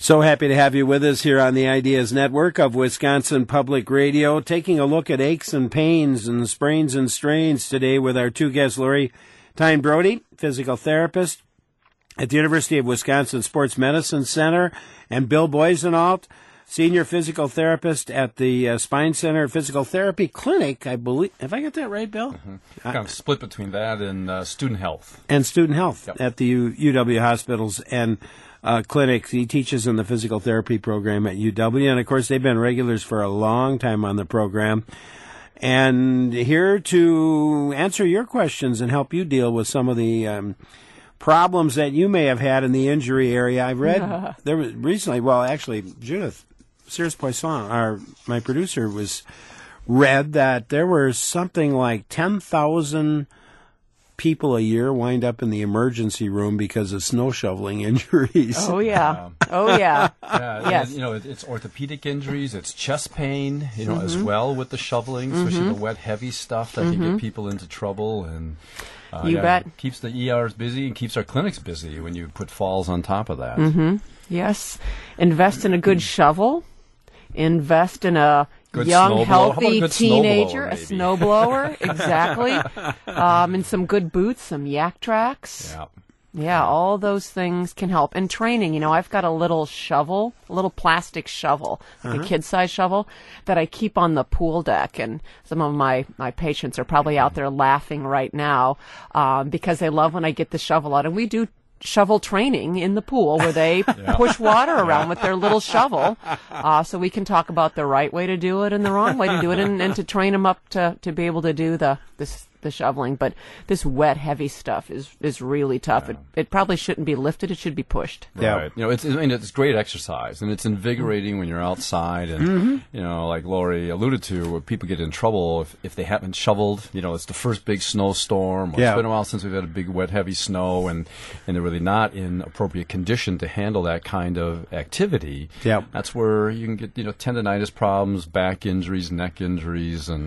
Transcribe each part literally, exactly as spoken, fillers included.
So happy to have you with us here on the Ideas Network of Wisconsin Public Radio, taking a look at aches and pains and sprains and strains today with our two guests, Lori Tyne Brody, physical therapist at the University of Wisconsin Sports Medicine Center, and Bill Boisenault, senior physical therapist at the uh, Spine Center Physical Therapy Clinic, I believe. Have I got that right, Bill? Mm-hmm. Kind of split between that and uh, student health. And student health yep. at the U- UW hospitals and uh, clinics. He teaches in the physical therapy program at U W. And, of course, they've been regulars for a long time on the program. And here to answer your questions and help you deal with some of the um, problems that you may have had in the injury area. I've read there was recently, well, actually, Judith Sears Poisson, our my producer, was read that there were something like ten thousand people a year wind up in the emergency room because of snow shoveling injuries. Oh yeah, um, oh yeah. yeah yes. You know, it's orthopedic injuries, it's chest pain, you know, mm-hmm. as well with the shoveling, especially mm-hmm. the wet, heavy stuff that mm-hmm. can get people into trouble and. Uh, you yeah, bet. Keeps the E Rs busy and keeps our clinics busy when you put falls on top of that. Mm-hmm. Yes. Invest in a good shovel. Invest in a good young, healthy a teenager, snowblower, a snowblower, exactly. Um, and some good boots, some yak tracks. Yeah. Yeah, all those things can help. And training, you know, I've got a little shovel, a little plastic shovel, like uh-huh. a kid-size shovel, that I keep on the pool deck. And some of my, my patients are probably out there laughing right now um, because they love when I get the shovel out. And we do shovel training in the pool where they yeah. push water around with their little shovel. Uh, so we can talk about the right way to do it and the wrong way to do it and, and to train them up to, to be able to do the this the shoveling. But this wet, heavy stuff is, is really tough. Yeah. It, it probably shouldn't be lifted. It should be pushed. Yeah. Right. You know, it's, I mean, it's great exercise, and it's invigorating when you're outside. And, mm-hmm. you know, like Lori alluded to, where people get in trouble if, if they haven't shoveled. You know, it's the first big snowstorm. Or yeah. It's been a while since we've had a big, wet, heavy snow, and, and they're really not in appropriate condition to handle that kind of activity. Yeah. That's where you can get, you know, tendonitis problems, back injuries, neck injuries, and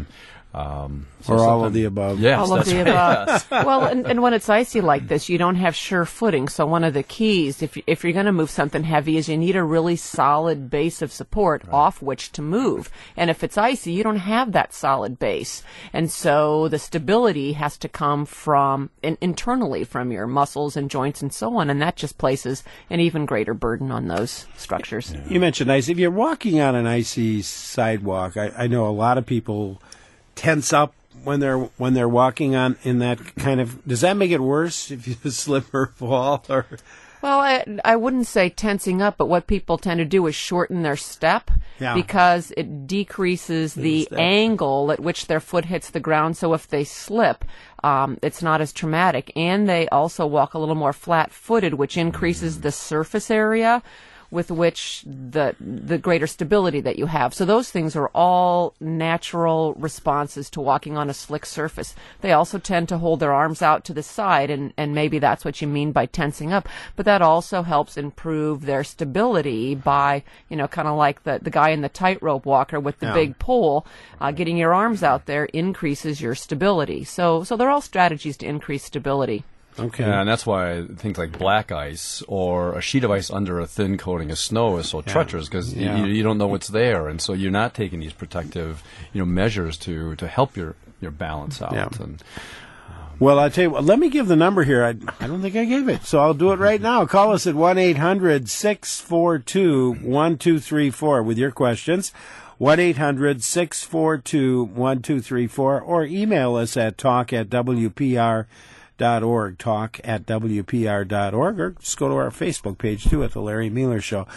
Um, so or all of the above. Yes, all of that's the right. above. Yes. Well, and, and when it's icy like this, you don't have sure footing. So one of the keys, if, you, if you're going to move something heavy, is you need a really solid base of support right. off which to move. And if it's icy, you don't have that solid base. And so the stability has to come from in, internally from your muscles and joints and so on. And that just places an even greater burden on those structures. Yeah. You mentioned ice. If you're walking on an icy sidewalk, I, I know a lot of people tense up when they're when they're walking on in that kind of. Does that make it worse if you slip or fall? Or well, I, I wouldn't say tensing up, but what people tend to do is shorten their step yeah. because it decreases the step. angle at which their foot hits the ground. So if they slip, um, it's not as traumatic, and they also walk a little more flat-footed, which increases the surface area with which the the greater stability that you have. So those things are all natural responses to walking on a slick surface. They also tend to hold their arms out to the side, and, and maybe that's what you mean by tensing up. But that also helps improve their stability by, you know, kind of like the, the guy in the tightrope walker with the yeah. big pole. Uh, getting your arms out there increases your stability. So, so they're all strategies to increase stability. Okay. Yeah, and that's why things like black ice or a sheet of ice under a thin coating of snow is so yeah. treacherous because yeah. you, you don't know what's there, and so you're not taking these protective, you know, measures to, to help your, your balance out. Yeah. And, well, I tell you what, let me give the number here. I, I don't think I gave it, so I'll do it right now. Call us at one eight hundred six four two one two three four with your questions. one eight hundred six four two one two three four, or email us at talk at W P R dot org, talk at W P R dot org, or just go to our Facebook page, too, at The Larry Mueller Show.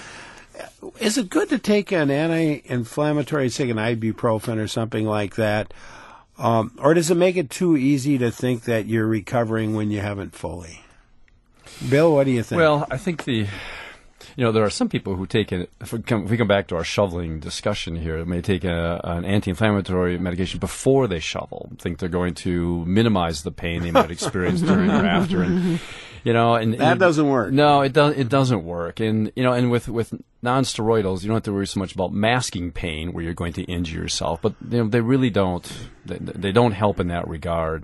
Is it good to take an anti-inflammatory, say an ibuprofen or something like that, um, or does it make it too easy to think that you're recovering when you haven't fully? Bill, what do you think? Well, I think the... You know, there are some people who take it, if we come, if we come back to our shoveling discussion here, may take a, an anti-inflammatory medication before they shovel, think they're going to minimize the pain they might experience during or after. And, You know, and That and, doesn't work. No, it doesn't. It doesn't work. And you know, and with with non-steroidals, you don't have to worry so much about masking pain where you're going to injure yourself. But you know, they really don't. They, they don't help in that regard.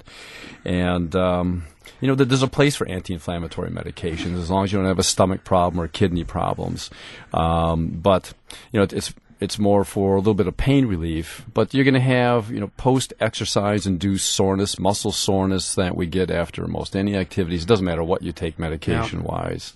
And um, you know, there's a place for anti-inflammatory medications as long as you don't have a stomach problem or kidney problems. Um, but you know, it's It's more for a little bit of pain relief, but you're going to have, you know, post-exercise induced soreness, muscle soreness that we get after most any activities. It doesn't matter what you take medication-wise.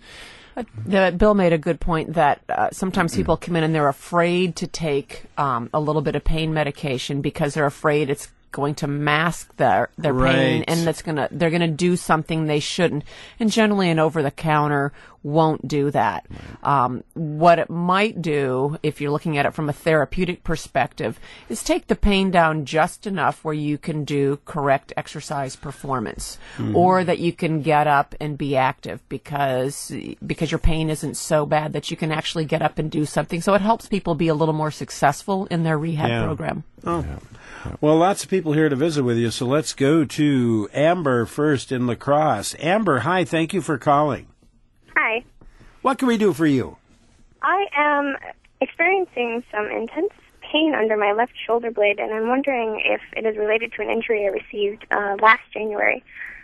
The, Bill made a good point that uh, sometimes people come in and they're afraid to take um, a little bit of pain medication because they're afraid it's going to mask their their pain, Right. and that's gonna they're gonna do something they shouldn't. And generally, an over the counter won't do that. Um, what it might do, if you're looking at it from a therapeutic perspective, is take the pain down just enough where you can do correct exercise performance, Mm-hmm. or that you can get up and be active because because your pain isn't so bad that you can actually get up and do something. So it helps people be a little more successful in their rehab Yeah. program. Oh. Well, lots of people here to visit with you, so let's go to Amber first in La Crosse. Amber, hi, thank you for calling. Hi. What can we do for you? I am experiencing some intense pain under my left shoulder blade, and I'm wondering if it is related to an injury I received uh, last January.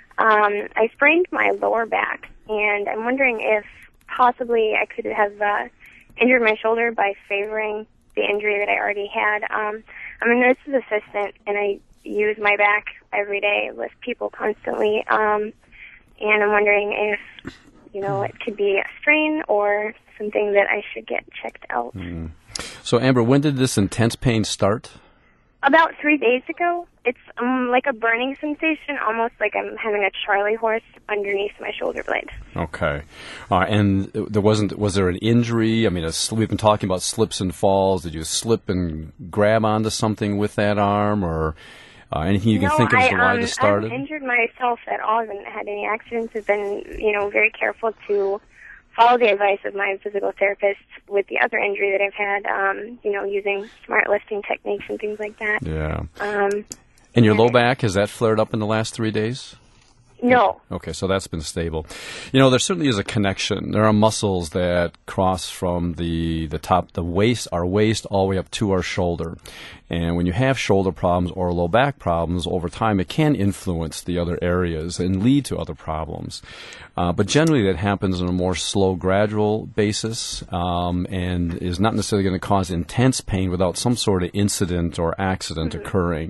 Um, I sprained my lower back, and I'm wondering if possibly I could have uh, injured my shoulder by favoring the injury that I already had. Um, I'm a nurse's assistant, and I use my back every day, lift people constantly, um, and I'm wondering if, you know, it could be a strain or something that I should get checked out. Mm. So, Amber, when did this intense pain start? About three days ago. It's um, like a burning sensation, almost like I'm having a Charlie horse underneath my shoulder blade. Okay. Uh, and there wasn't, was there an injury? I mean, a, sl- we've been talking about slips and falls. Did you slip and grab onto something with that arm, or uh, anything you can no, think of as to I, why um, this started? I haven't injured myself at all. I haven't had any accidents. I've been, you know, very careful to follow the advice of my physical therapist with the other injury that I've had, um, you know, using smart lifting techniques and things like that. Yeah. Um, And your low back, has that flared up in the last three days? no. Okay, so that's been stable. You know, there certainly is a connection. There are muscles that cross from the, the top, the waist, our waist, all the way up to our shoulder. And when you have shoulder problems or low back problems, over time it can influence the other areas and lead to other problems. Uh, but generally that happens on a more slow, gradual basis, um, and is not necessarily going to cause intense pain without some sort of incident or accident mm-hmm. occurring.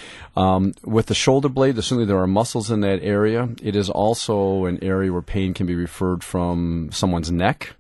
Um, with the shoulder blade, certainly there are muscles in that area. It is also an area where pain can be referred from someone's neck.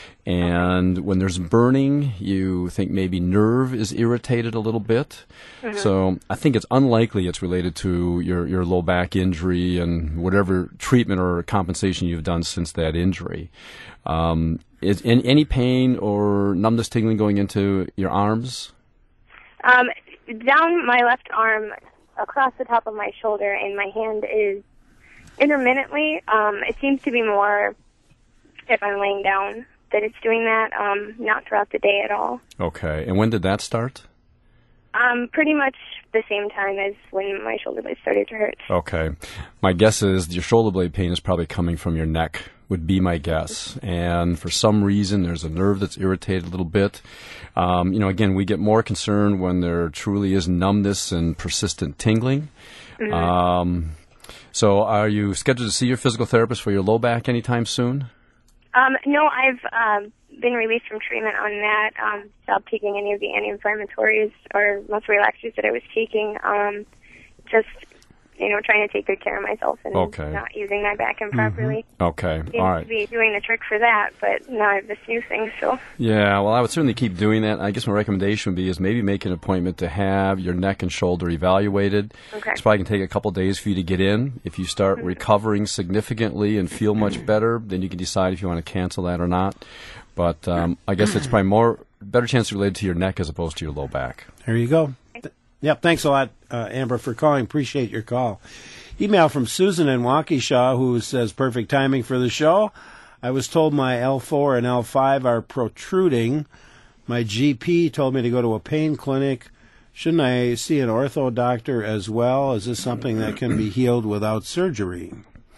And when there's burning, you think maybe nerve is irritated a little bit. Mm-hmm. So I think it's unlikely it's related to your, your low back injury and whatever treatment or compensation you've done since that injury. Um, is any, any pain or numbness, tingling going into your arms? Um, down my left arm, across the top of my shoulder, and my hand is intermittently. Um, it seems to be more if I'm laying down that it's doing that, um, not throughout the day at all. Okay. And when did that start? Um, pretty much the same time as when my shoulder blade started to hurt. Okay. My guess is your shoulder blade pain is probably coming from your neck, would be my guess. And for some reason, there's a nerve that's irritated a little bit. Um, you know, again, we get more concerned when there truly is numbness and persistent tingling. Mm-hmm. Um, so are you scheduled to see your physical therapist for your low back anytime soon? Um, no, I've um, been released from treatment on that, um, stopped taking any of the anti-inflammatories or muscle relaxers that I was taking, um, just, you know, trying to take good care of myself and okay. not using my back improperly. Mm-hmm. Okay, Seems all right. to be doing the trick for that, but now I have this new thing, so. Yeah, well, I would certainly keep doing that. I guess my recommendation would be is maybe make an appointment to have your neck and shoulder evaluated. Okay. It's probably going to take a couple days for you to get in. If you start mm-hmm. recovering significantly and feel much better, then you can decide if you want to cancel that or not. But um, I guess it's probably more better chance related to your neck as opposed to your low back. There you go. Th- yep, thanks a lot, uh, Amber, for calling. Appreciate your call. Email from Susan in Waukesha, who says, perfect timing for the show. I was told my L four and L five are protruding. My G P told me to go to a pain clinic. Shouldn't I see an ortho doctor as well? Is this something that can be healed without surgery?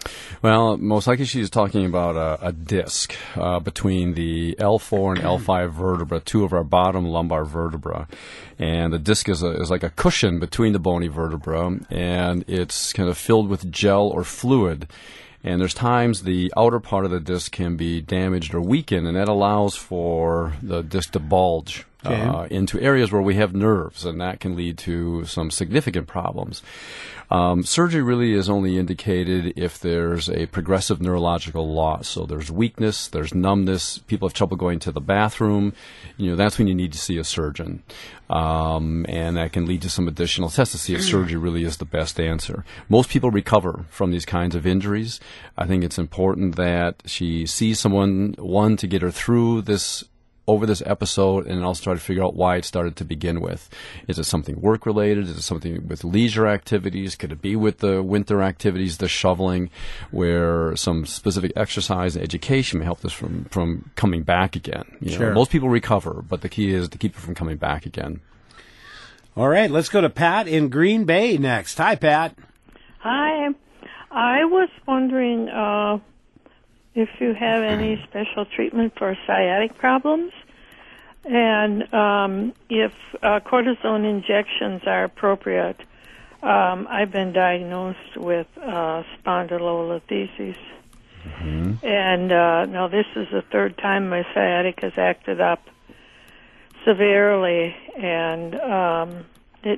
Well, most likely she's talking about a, a disc uh, between the L four and L five vertebra, two of our bottom lumbar vertebra. And the disc is, a, is like a cushion between the bony vertebra, and it's kind of filled with gel or fluid. And there's times the outer part of the disc can be damaged or weakened, and that allows for the disc to bulge okay. uh, into areas where we have nerves, and that can lead to some significant problems. Um, surgery really is only indicated if there's a progressive neurological loss. So there's weakness, there's numbness, people have trouble going to the bathroom. You know, that's when you need to see a surgeon. Um, and that can lead to some additional tests to see if surgery really is the best answer. Most people recover from these kinds of injuries. I think it's important that she sees someone, one, to get her through this over this episode, and also try to figure out why it started to begin with. Is it something work-related? Is it something with leisure activities? Could it be with the winter activities, the shoveling, where some specific exercise and education may help this from, from coming back again? You Sure. know, most people recover, but the key is to keep it from coming back again. All right, let's go to Pat in Green Bay next. Hi, Pat. Hi. I was wondering uh, if you have any special treatment for sciatic problems, and um, if uh, cortisone injections are appropriate. Um, I've been diagnosed with uh, spondylolisthesis, mm-hmm. and uh, now this is the third time my sciatic has acted up severely, and um, it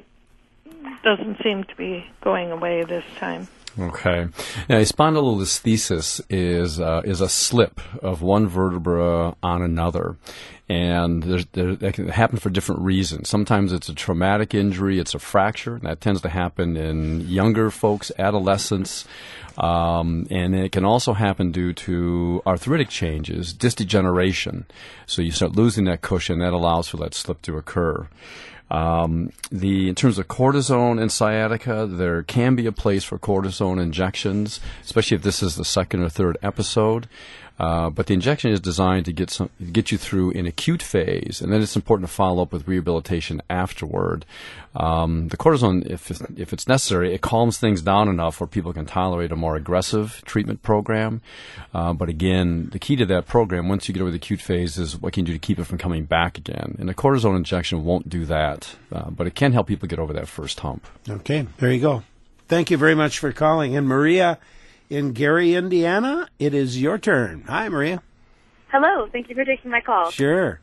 doesn't seem to be going away this time. Okay. Now, spondylolisthesis is uh, is a slip of one vertebra on another, and there's, there, that can happen for different reasons. Sometimes it's a traumatic injury, it's a fracture, and that tends to happen in younger folks, adolescents, um, and it can also happen due to arthritic changes, disc degeneration. So you start losing that cushion, that allows for that slip to occur. Um, the in terms of cortisone and sciatica, there can be a place for cortisone injections, especially if this is the second or third episode. Uh, but the injection is designed to get some, get you through an acute phase, and then it's important to follow up with rehabilitation afterward. Um, the cortisone, if if it's necessary, it calms things down enough where people can tolerate a more aggressive treatment program. Uh, but again, the key to that program, once you get over the acute phase, is what can you do to keep it from coming back again. And the cortisone injection won't do that, uh, but it can help people get over that first hump. Okay, there you go. Thank you very much for calling. And Maria in Gary, Indiana, it is your turn. Hi, Maria. Hello. Thank you for taking my call. Sure.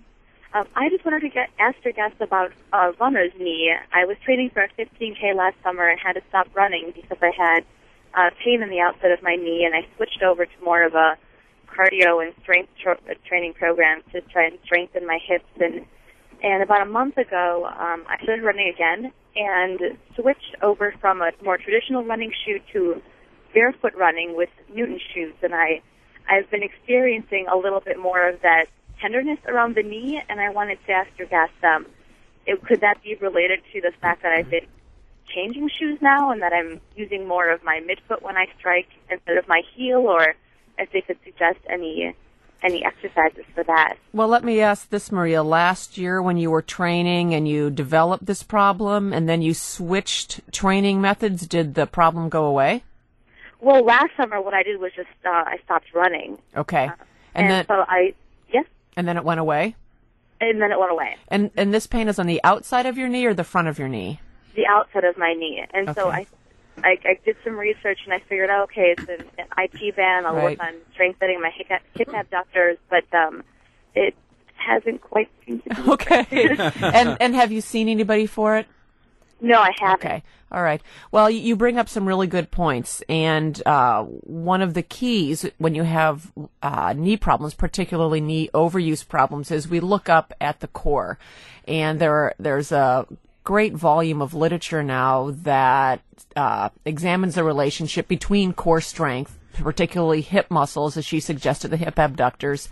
Um, I just wanted to get ask your guest about a runner's knee. I was training for a fifteen K last summer and had to stop running because I had uh, pain in the outside of my knee, and I switched over to more of a cardio and strength tra- training program to try and strengthen my hips. And and about a month ago, um, I started running again and switched over from a more traditional running shoe to barefoot running with Newton shoes, and I, I've been experiencing a little bit more of that tenderness around the knee, and I wanted to ask your guest, um, it, could that be related to the fact that I've been changing shoes now and that I'm using more of my midfoot when I strike instead of my heel, or if they could suggest any any exercises for that? Well, let me ask this, Maria. Last year when you were training and you developed this problem and then you switched training methods, did the problem go away? Well, last summer what I did was just uh, I stopped running. Okay. Uh, and, and then so I, yes? And then it went away? And then it went away. And and this pain is on the outside of your knee or the front of your knee? The outside of my knee. And okay. so I, I I did some research and I figured out, okay, it's an, an I P band. I'll right. work on strengthening my hip, hip abductors, but um, it hasn't quite seemed to be. Okay. and and have you seen anybody for it? No, I haven't. Okay. All right. Well, you bring up some really good points. And uh, one of the keys when you have uh, knee problems, particularly knee overuse problems, is we look up at the core. And there are, there's a great volume of literature now that uh, examines the relationship between core strength, particularly hip muscles, as she suggested, the hip abductors,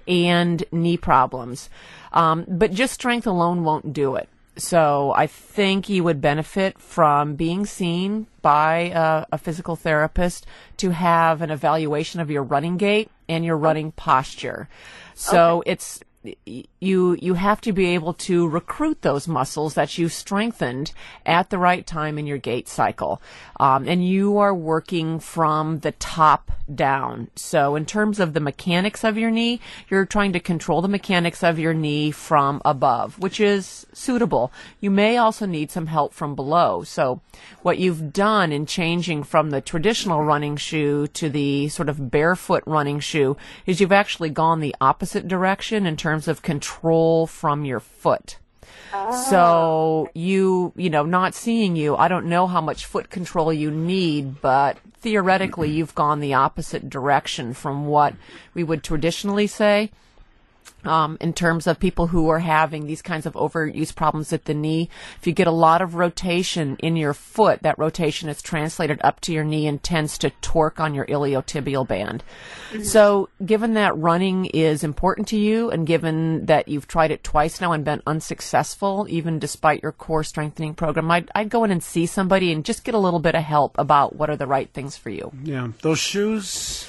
and knee problems. Um, but just strength alone won't do it. So I think you would benefit from being seen by a, a physical therapist to have an evaluation of your running gait and your running posture. So okay. it's you you have to be able to recruit those muscles that you strengthened at the right time in your gait cycle. Um, and you are working from the top down. So in terms of the mechanics of your knee, you're trying to control the mechanics of your knee from above, which is suitable. You may also need some help from below. So what you've done in changing from the traditional running shoe to the sort of barefoot running shoe is you've actually gone the opposite direction in terms of control from your foot. Oh. So you, you know, not seeing you, I don't know how much foot control you need, but theoretically you've gone the opposite direction from what we would traditionally say. Um, in terms of people who are having these kinds of overuse problems at the knee, if you get a lot of rotation in your foot, that rotation is translated up to your knee and tends to torque on your iliotibial band. Mm-hmm. So given that running is important to you, and given that you've tried it twice now and been unsuccessful, even despite your core strengthening program, I'd, I'd go in and see somebody and just get a little bit of help about what are the right things for you. Yeah, those shoes...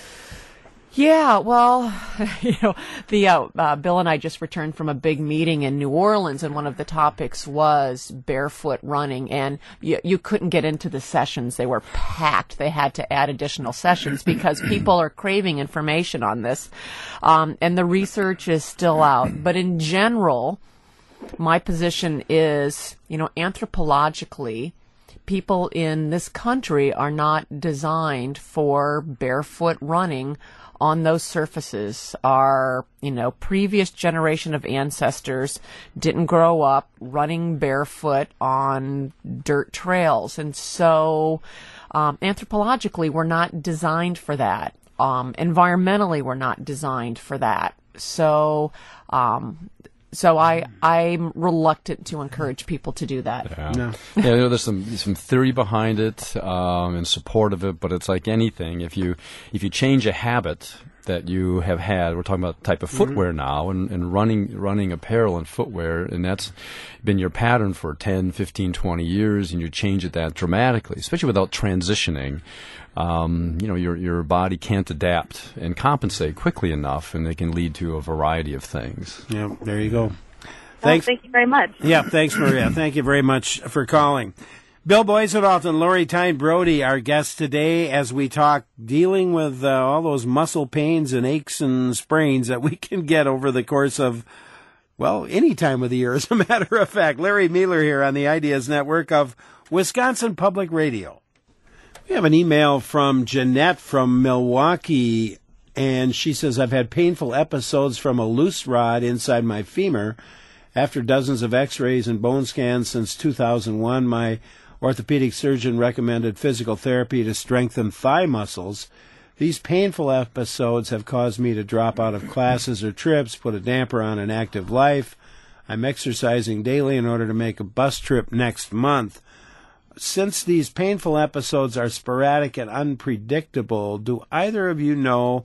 Yeah, well, you know, the uh, uh, Bill and I just returned from a big meeting in New Orleans, and one of the topics was barefoot running, and you, you couldn't get into the sessions. They were packed. They had to add additional sessions because people are craving information on this, um, and the research is still out. But in general, my position is, you know, anthropologically, people in this country are not designed for barefoot running on those surfaces. Our, you know, previous generation of ancestors didn't grow up running barefoot on dirt trails. And so um, anthropologically, we're not designed for that. Um, environmentally, we're not designed for that. So um, so I, I'm reluctant to encourage people to do that. Yeah, no. yeah you know, there's some some theory behind it um, in support of it, but it's like anything. If you if you change a habit that you have had, we're talking about type of footwear mm-hmm. now, and, and running running apparel and footwear, and that's been your pattern for ten, fifteen, twenty years, and you change it that dramatically, especially without transitioning. Um, you know, your your body can't adapt and compensate quickly enough, and it can lead to a variety of things. Yeah, there you go. Thanks. Well, thank you very much. Yeah, thanks, Maria. Thank you very much for calling. Bill Boisevelt and Lori Tyne Brody, our guests today, as we talk dealing with uh, all those muscle pains and aches and sprains that we can get over the course of, well, any time of the year, as a matter of fact. Larry Mueller here on the Ideas Network of Wisconsin Public Radio. We have an email from Jeanette from Milwaukee, and she says, I've had painful episodes from a loose rod inside my femur. After dozens of x-rays and bone scans since two thousand one, my orthopedic surgeon recommended physical therapy to strengthen thigh muscles. These painful episodes have caused me to drop out of classes or trips, put a damper on an active life. I'm exercising daily in order to make a bus trip next month. Since these painful episodes are sporadic and unpredictable, do either of you know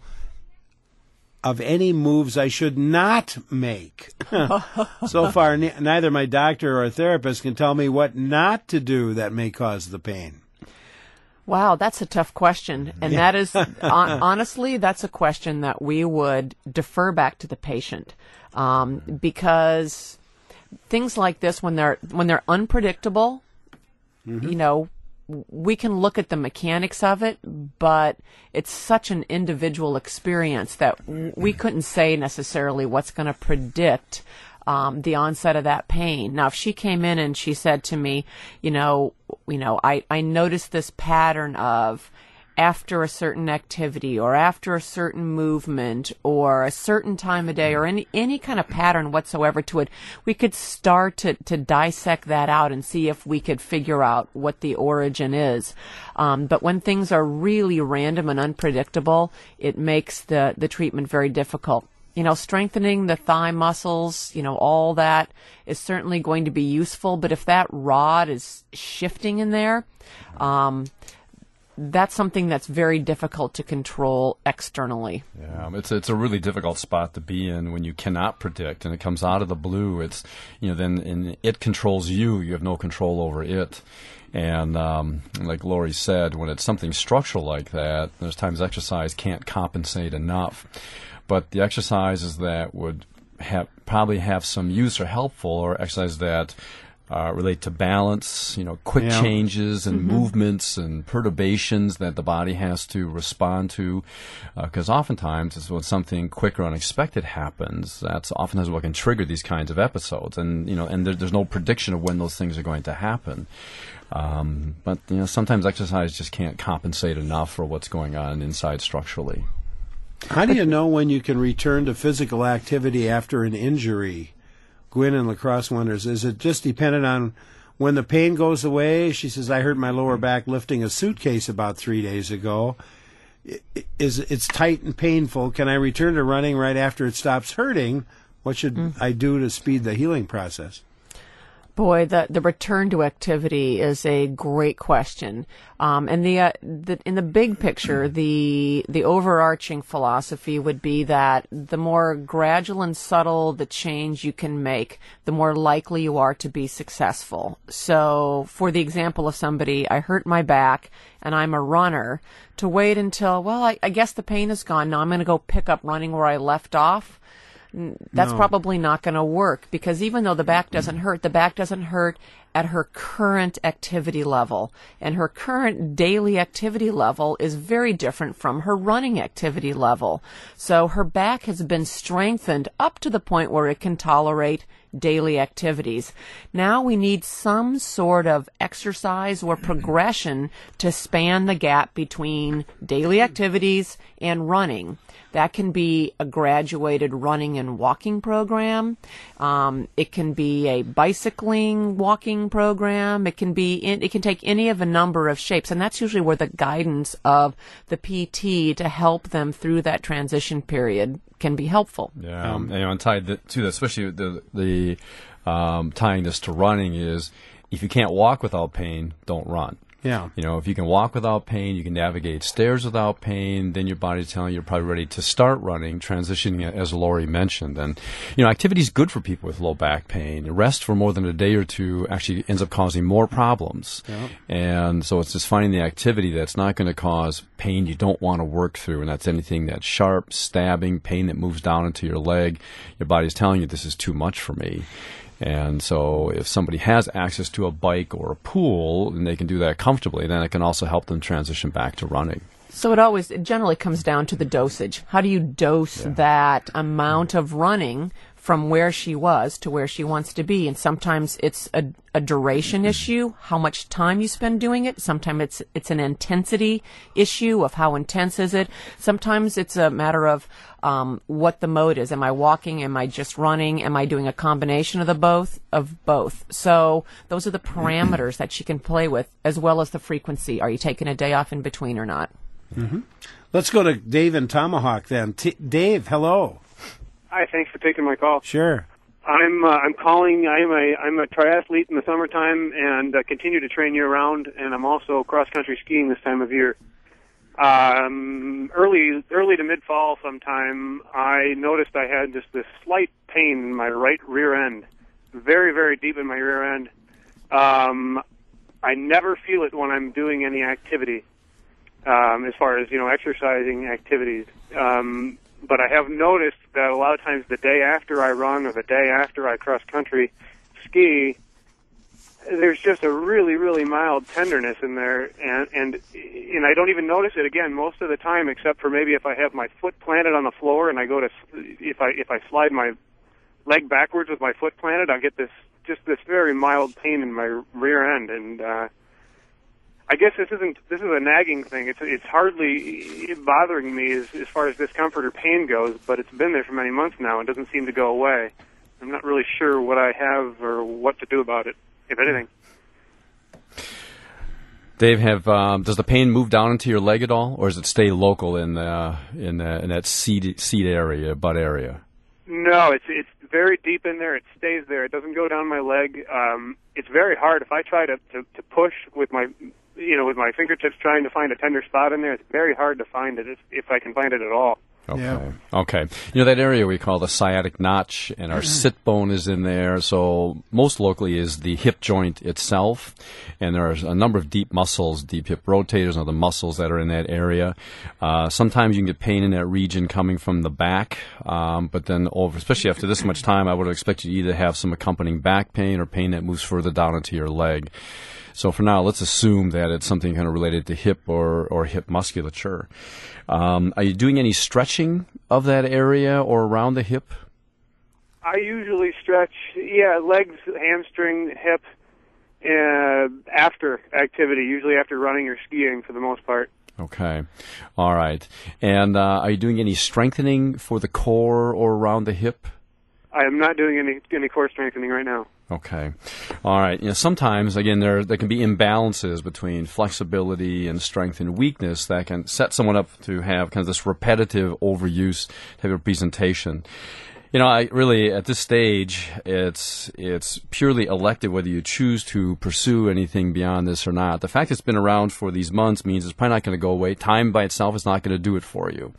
of any moves I should not make? So far, n- neither my doctor or therapist can tell me what not to do that may cause the pain. Wow, that's a tough question. And yeah. that is, on, honestly, that's a question that we would defer back to the patient. Um, because things like this, when they're, when they're unpredictable, mm-hmm. you know, we can look at the mechanics of it, but it's such an individual experience that we couldn't say necessarily what's going to predict um, the onset of that pain. Now, if she came in and she said to me, you know, you know, I, I noticed this pattern of after a certain activity or after a certain movement or a certain time of day or any any kind of pattern whatsoever to it, we could start to, to dissect that out and see if we could figure out what the origin is. Um, but when things are really random and unpredictable, it makes the, the treatment very difficult. You know, strengthening the thigh muscles, you know, all that is certainly going to be useful. But if that rod is shifting in there, um, that's something that's very difficult to control externally. Yeah, it's it's a really difficult spot to be in when you cannot predict and it comes out of the blue. It's, you know, then and it controls you. You have no control over it. And um, like Lori said, when it's something structural like that, there's times exercise can't compensate enough. But the exercises that would have probably have some use or helpful, or exercises that uh, relate to balance, you know, quick Yeah. changes and mm-hmm. movements and perturbations that the body has to respond to. Because uh, oftentimes, it's when something quick or unexpected happens, that's oftentimes what can trigger these kinds of episodes. And you know, and there, there's no prediction of when those things are going to happen. Um, but you know, sometimes exercise just can't compensate enough for what's going on inside structurally. How do you know when you can return to physical activity after an injury? Gwen in La Crosse wonders, is it just dependent on when the pain goes away? She says, I hurt my lower back lifting a suitcase about three days ago. Is It's tight and painful. Can I return to running right after it stops hurting? What should mm. I do to speed the healing process? Boy, the the return to activity is a great question, um, and the, uh, the in the big picture, the the overarching philosophy would be that the more gradual and subtle the change you can make, the more likely you are to be successful. So, for the example of somebody, I hurt my back and I'm a runner, to wait until, well, I, I guess the pain is gone. Now I'm going to go pick up running where I left off. That's no. probably not going to work, because even though the back doesn't hurt, the back doesn't hurt at her current activity level. And her current daily activity level is very different from her running activity level. So her back has been strengthened up to the point where it can tolerate daily activities. Now we need some sort of exercise or progression to span the gap between daily activities and running. That can be a graduated running and walking program. Um, it can be a bicycling walking program. It can be in, it can take any of a number of shapes, and that's usually where the guidance of the P T to help them through that transition period can be helpful. Yeah, um, you know, and tied to that, especially the the um, tying this to running is, if you can't walk without pain, don't run. Yeah. You know, if you can walk without pain, you can navigate stairs without pain, then your body's telling you you're probably ready to start running, transitioning, as Lori mentioned. And, you know, activity is good for people with low back pain. Rest for more than a day or two actually ends up causing more problems. Yeah. And so it's just finding the activity that's not going to cause pain you don't want to work through. And that's anything that's sharp, stabbing, pain that moves down into your leg. Your body's telling you this is too much for me. And so if somebody has access to a bike or a pool and they can do that comfortably, then it can also help them transition back to running. So it always, it generally comes down to the dosage. How do you dose yeah. that amount of running from where she was to where she wants to be? And sometimes it's a, a duration issue, how much time you spend doing it. Sometimes it's it's an intensity issue of how intense is it. Sometimes it's a matter of um, what the mode is. Am I walking? Am I just running? Am I doing a combination of the both? Of both. So those are the parameters that she can play with, as well as the frequency. Are you taking a day off in between or not? Mm-hmm. Let's go to Dave in Tomahawk then. T- Dave, hello. Hi, thanks for taking my call. Sure. I'm uh, I'm calling. I'm a I'm a triathlete in the summertime and uh, continue to train year round. And I'm also cross country skiing this time of year. Um, early early to mid fall, sometime I noticed I had just this slight pain in my right rear end, very very deep in my rear end. Um, I never feel it when I'm doing any activity, um, as far as you know, exercising activities. Um, But I have noticed that a lot of times the day after I run or the day after I cross-country ski, there's just a really, really mild tenderness in there, and, and and I don't even notice it again most of the time, except for maybe if I have my foot planted on the floor and I go to, if I if I slide my leg backwards with my foot planted, I'll get this just this very mild pain in my rear end, and uh, I guess this isn't this is a nagging thing. It's it's hardly bothering me as as far as discomfort or pain goes, but it's been there for many months now and doesn't seem to go away. I'm not really sure what I have or what to do about it, if anything. Dave, have um, does the pain move down into your leg at all, or does it stay local in the in the, in that seat seat area, butt area? No, it's it's very deep in there. It stays there. It doesn't go down my leg. Um, it's very hard if I try to, to to push with my you know with my fingertips trying to find a tender spot in there. It's very hard to find it if, if I can find it at all. Okay. Yeah. Okay. You know, that area we call the sciatic notch, and our sit bone is in there. So most locally is the hip joint itself. And there are a number of deep muscles, deep hip rotators, and other muscles that are in that area. Uh, sometimes you can get pain in that region coming from the back. Um, but then over, especially after this much time, I would expect you to either have some accompanying back pain or pain that moves further down into your leg. So for now, let's assume that it's something kind of related to hip or, or hip musculature. Um, are you doing any stretching of that area or around the hip? I usually stretch, yeah, legs, hamstring, hip, uh, after activity, usually after running or skiing for the most part. Okay. All right. And uh, are you doing any strengthening for the core or around the hip? I am not doing any any core strengthening right now. Okay. All right. You know, sometimes, again, there there can be imbalances between flexibility and strength and weakness that can set someone up to have kind of this repetitive overuse type of presentation. You know, I really, at this stage, it's it's purely elective whether you choose to pursue anything beyond this or not. The fact it's been around for these months means it's probably not going to go away. Time by itself is not going to do it for you.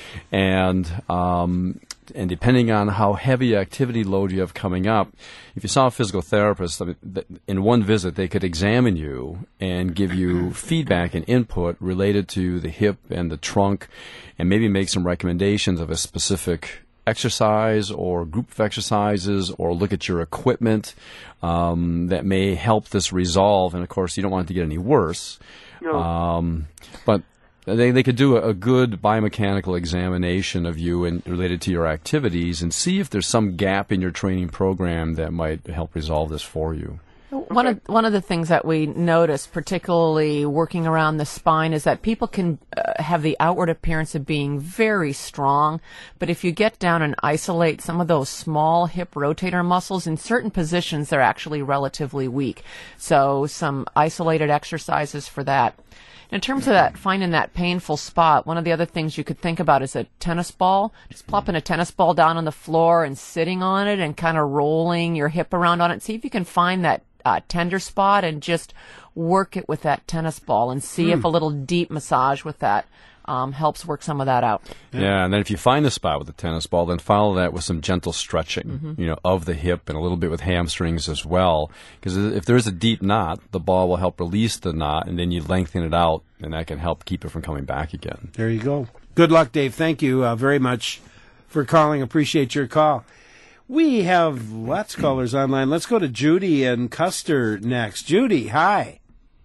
And um, and depending on how heavy activity load you have coming up, if you saw a physical therapist, I mean, th- in one visit they could examine you and give you feedback and input related to the hip and the trunk, and maybe make some recommendations of a specific exercise or group of exercises, or look at your equipment um, that may help this resolve. And of course, you don't want it to get any worse. No. Um, but they they could do a, a good biomechanical examination of you and related to your activities, and see if there's some gap in your training program that might help resolve this for you. One of one of the things that we notice, particularly working around the spine, is that people can uh, have the outward appearance of being very strong, but if you get down and isolate some of those small hip rotator muscles, in certain positions they're actually relatively weak. So some isolated exercises for that. In terms of that, finding that painful spot, one of the other things you could think about is a tennis ball. Just plopping a tennis ball down on the floor and sitting on it and kind of rolling your hip around on it. See if you can find that uh, tender spot and just work it with that tennis ball, and see mm. if a little deep massage with that um, helps work some of that out. Yeah, and then if you find the spot with the tennis ball, then follow that with some gentle stretching, mm-hmm. you know, of the hip, and a little bit with hamstrings as well. Because if there is a deep knot, the ball will help release the knot, and then you lengthen it out, and that can help keep it from coming back again. There you go. Good luck, Dave. Thank you uh, very much for calling. Appreciate your call. We have lots of callers online. Let's go to Judy and Custer next. Judy, hi.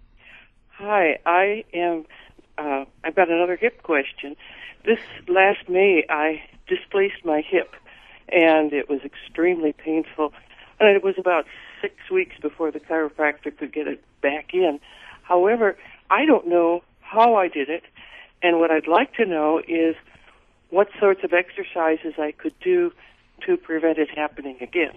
Hi, I am, uh, I've got another hip question. This last May, I displaced my hip, and it was extremely painful. And it was about six weeks before the chiropractor could get it back in. However, I don't know how I did it, and what I'd like to know is what sorts of exercises I could do to prevent it happening again.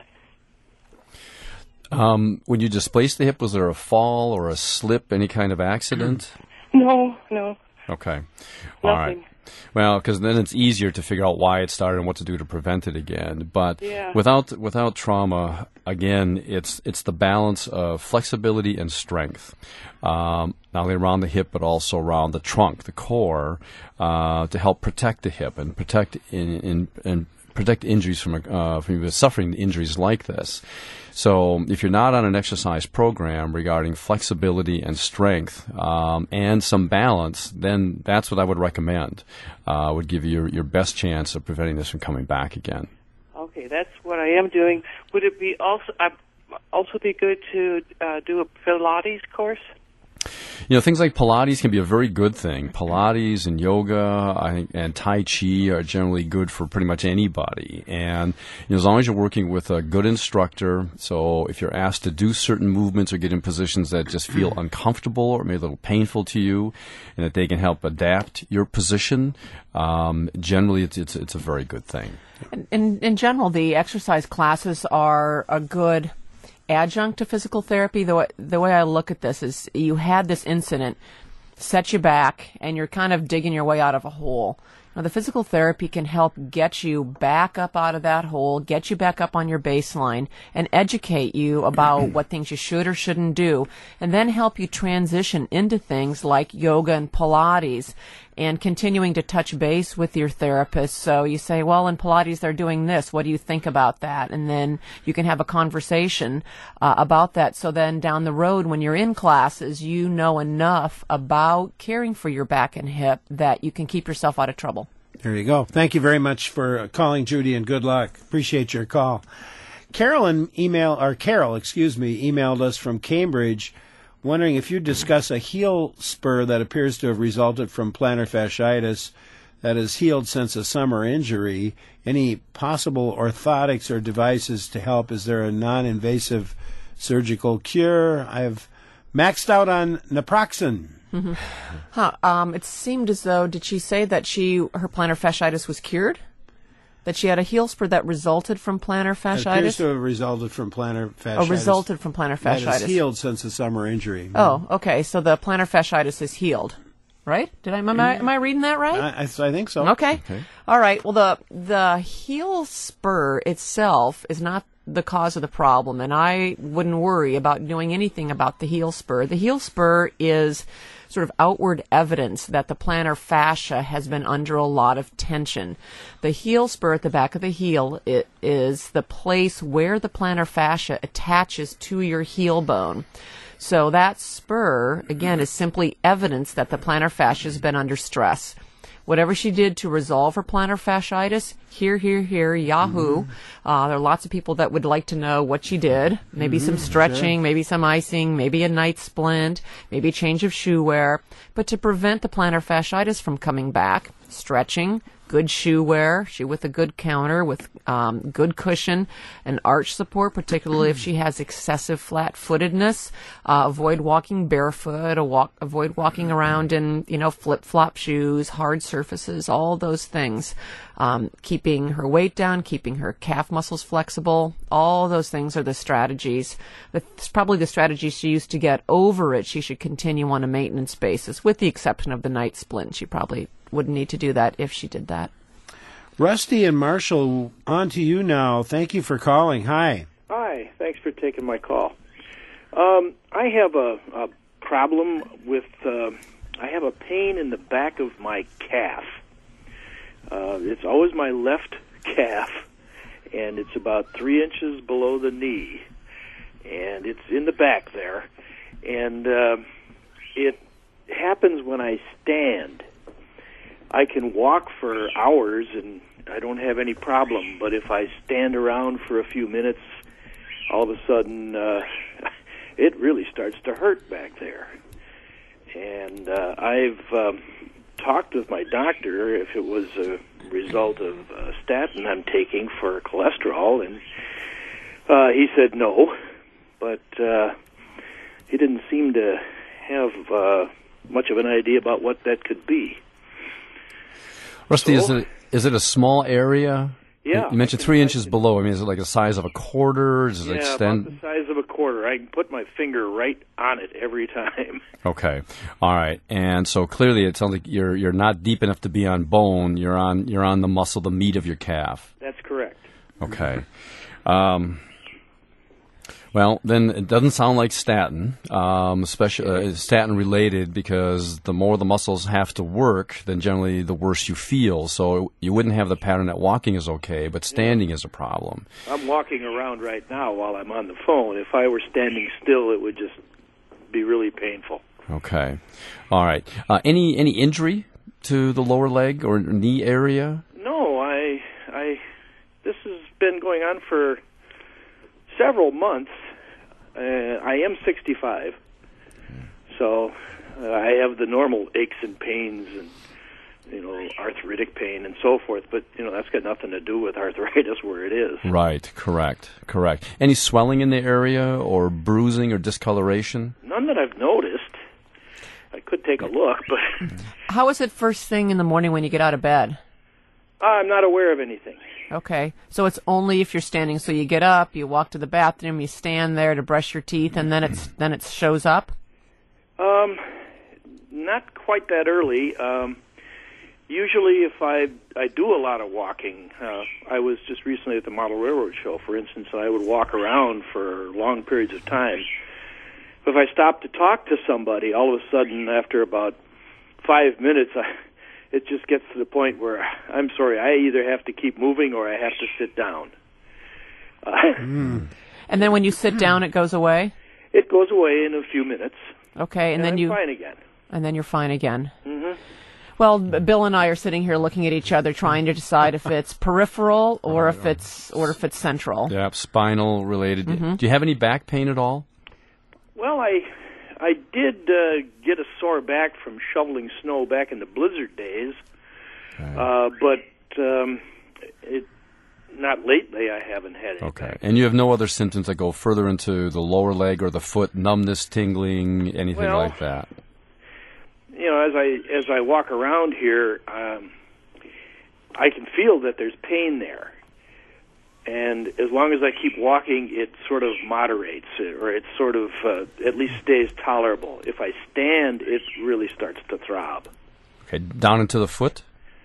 Um, when you displaced the hip, was there a fall or a slip, any kind of accident? No, no. Okay. All Nothing. right. Well, because then it's easier to figure out why it started and what to do to prevent it again. But yeah. without without trauma, again, it's it's the balance of flexibility and strength, um, not only around the hip but also around the trunk, the core, uh, to help protect the hip and protect in in, in protect injuries from uh, from suffering injuries like this. So if you're not on an exercise program regarding flexibility and strength um, and some balance, then that's what I would recommend. Uh, would give you your, your best chance of preventing this from coming back again. Okay, that's what I am doing. Would it be also uh, also be good to uh, do a Pilates course? You know, things like Pilates can be a very good thing. Pilates and yoga, I think, and Tai Chi are generally good for pretty much anybody. And you know, as long as you're working with a good instructor, so if you're asked to do certain movements or get in positions that just feel uncomfortable or maybe a little painful to you, and that they can help adapt your position, um, generally it's, it's it's a very good thing. In in general, the exercise classes are a good adjunct to physical therapy. The way, the way I look at this is you had this incident, set you back, and you're kind of digging your way out of a hole. Now, the physical therapy can help get you back up out of that hole, get you back up on your baseline, and educate you about what things you should or shouldn't do, and then help you transition into things like yoga and Pilates. and continuing to touch base with your therapist. So you say, well, in Pilates they're doing this. What do you think about that? And then you can have a conversation uh, about that. So then down the road when you're in classes, you know enough about caring for your back and hip that you can keep yourself out of trouble. There you go. Thank you very much for calling, Judy, and good luck. Appreciate your call. Carolyn email or Carol, excuse me, emailed us from Cambridge, wondering if you'd discuss a heel spur that appears to have resulted from plantar fasciitis that has healed since a summer injury. Any possible orthotics or devices to help? Is there a non-invasive surgical cure? I've maxed out on naproxen. Mm-hmm. Huh. Um, it seemed as though, did she say that she her plantar fasciitis was cured? That she had a heel spur that resulted from plantar fasciitis? It appears to have resulted from plantar fasciitis. Oh, resulted from plantar fasciitis. That is healed since the summer injury. Oh, okay. So the plantar fasciitis is healed, right? Did I am I, am I reading that right? I, I, I think so. Okay. okay. All right. Well, the the heel spur itself is not the cause of the problem, and I wouldn't worry about doing anything about the heel spur. The heel spur is sort of outward evidence that the plantar fascia has been under a lot of tension. The heel spur at the back of the heel it is the place where the plantar fascia attaches to your heel bone. So that spur, again, is simply evidence that the plantar fascia has been under stress. Whatever she did to resolve her plantar fasciitis, here, here, here, yahoo. Mm-hmm. Uh, there are lots of people that would like to know what she did. Maybe mm-hmm, some stretching, sure. maybe some icing, maybe a night splint, maybe a change of shoe wear. But to prevent the plantar fasciitis from coming back, stretching, good shoe wear, shoe with a good counter, with um, good cushion, and arch support, particularly if she has excessive flat-footedness. Uh, avoid walking barefoot, or walk, avoid walking around in, you know, flip-flop shoes, hard surfaces, all those things. Um, keeping her weight down, keeping her calf muscles flexible, all those things are the strategies. It's probably the strategies she used to get over it. She should continue on a maintenance basis, with the exception of the night splint. She probably wouldn't need to do that if she did that. Rusty and Marshall, on to you now. Thank you for calling. Hi. Hi. Thanks for taking my call. Um, I have a, a problem with, uh, I have a pain in the back of my calf. Uh, it's always my left calf, and it's about three inches below the knee, and it's in the back there, and uh, it happens when I stand. I can walk for hours, and I don't have any problem, but if I stand around for a few minutes, all of a sudden, uh, it really starts to hurt back there. And uh, I've um, talked with my doctor if it was a result of uh, statin I'm taking for cholesterol, and uh, he said no, but uh, he didn't seem to have uh, much of an idea about what that could be. Rusty, so, is it is it a small area? Yeah. You mentioned three inches below. I mean, is it like the size of a quarter? Does it yeah, extend? about the size of a quarter. I can put my finger right on it every time. Okay. All right. And so clearly it sounds like you're you're not deep enough to be on bone. You're on you're on the muscle, the meat of your calf. That's correct. Okay. Um, well, then it doesn't sound like statin, um, especially uh, statin related, because the more the muscles have to work, then generally the worse you feel. So you wouldn't have the pattern that walking is okay, but standing yeah. is a problem. I'm walking around right now while I'm on the phone. If I were standing still, it would just be really painful. Okay. All right. Uh, any any injury to the lower leg or knee area? No, I I this has been going on for several months. Uh, I am sixty-five, so uh, I have the normal aches and pains and, you know, arthritic pain and so forth, but, you know, that's got nothing to do with arthritis where it is. Right, correct, correct. Any swelling in the area or bruising or discoloration? None that I've noticed. I could take a look, but... How is it first thing in the morning when you get out of bed? I'm not aware of anything. Okay, so it's only if you're standing. So you get up, you walk to the bathroom, you stand there to brush your teeth, and then it's then it shows up. Um, not quite that early. Um, usually, if I I do a lot of walking, uh, I was just recently at the Model Railroad Show, for instance, and I would walk around for long periods of time. If I stopped to talk to somebody, all of a sudden, after about five minutes, I it just gets to the point where, I'm sorry, I either have to keep moving or I have to sit down. Uh, mm. And then when you sit down, it goes away? It goes away in a few minutes. Okay, and, and then I'm you fine again. And then you're fine again. Mm-hmm. Well, Bill and I are sitting here looking at each other, trying to decide if it's peripheral or if it's or if it's central. Yeah, spinal related. Mm-hmm. Do you have any back pain at all? Well, I I did uh, get a sore back from shoveling snow back in the blizzard days, okay. uh, but um, it not lately. I haven't had any. Okay, and you have no other symptoms that go further into the lower leg or the foot, numbness, tingling, anything well, like that? You know, as I as I walk around here, um, I can feel that there's pain there, and as long as I keep walking, it sort of moderates, or it sort of uh, at least stays tolerable. If I stand, it really starts to throb. Okay, down into the foot?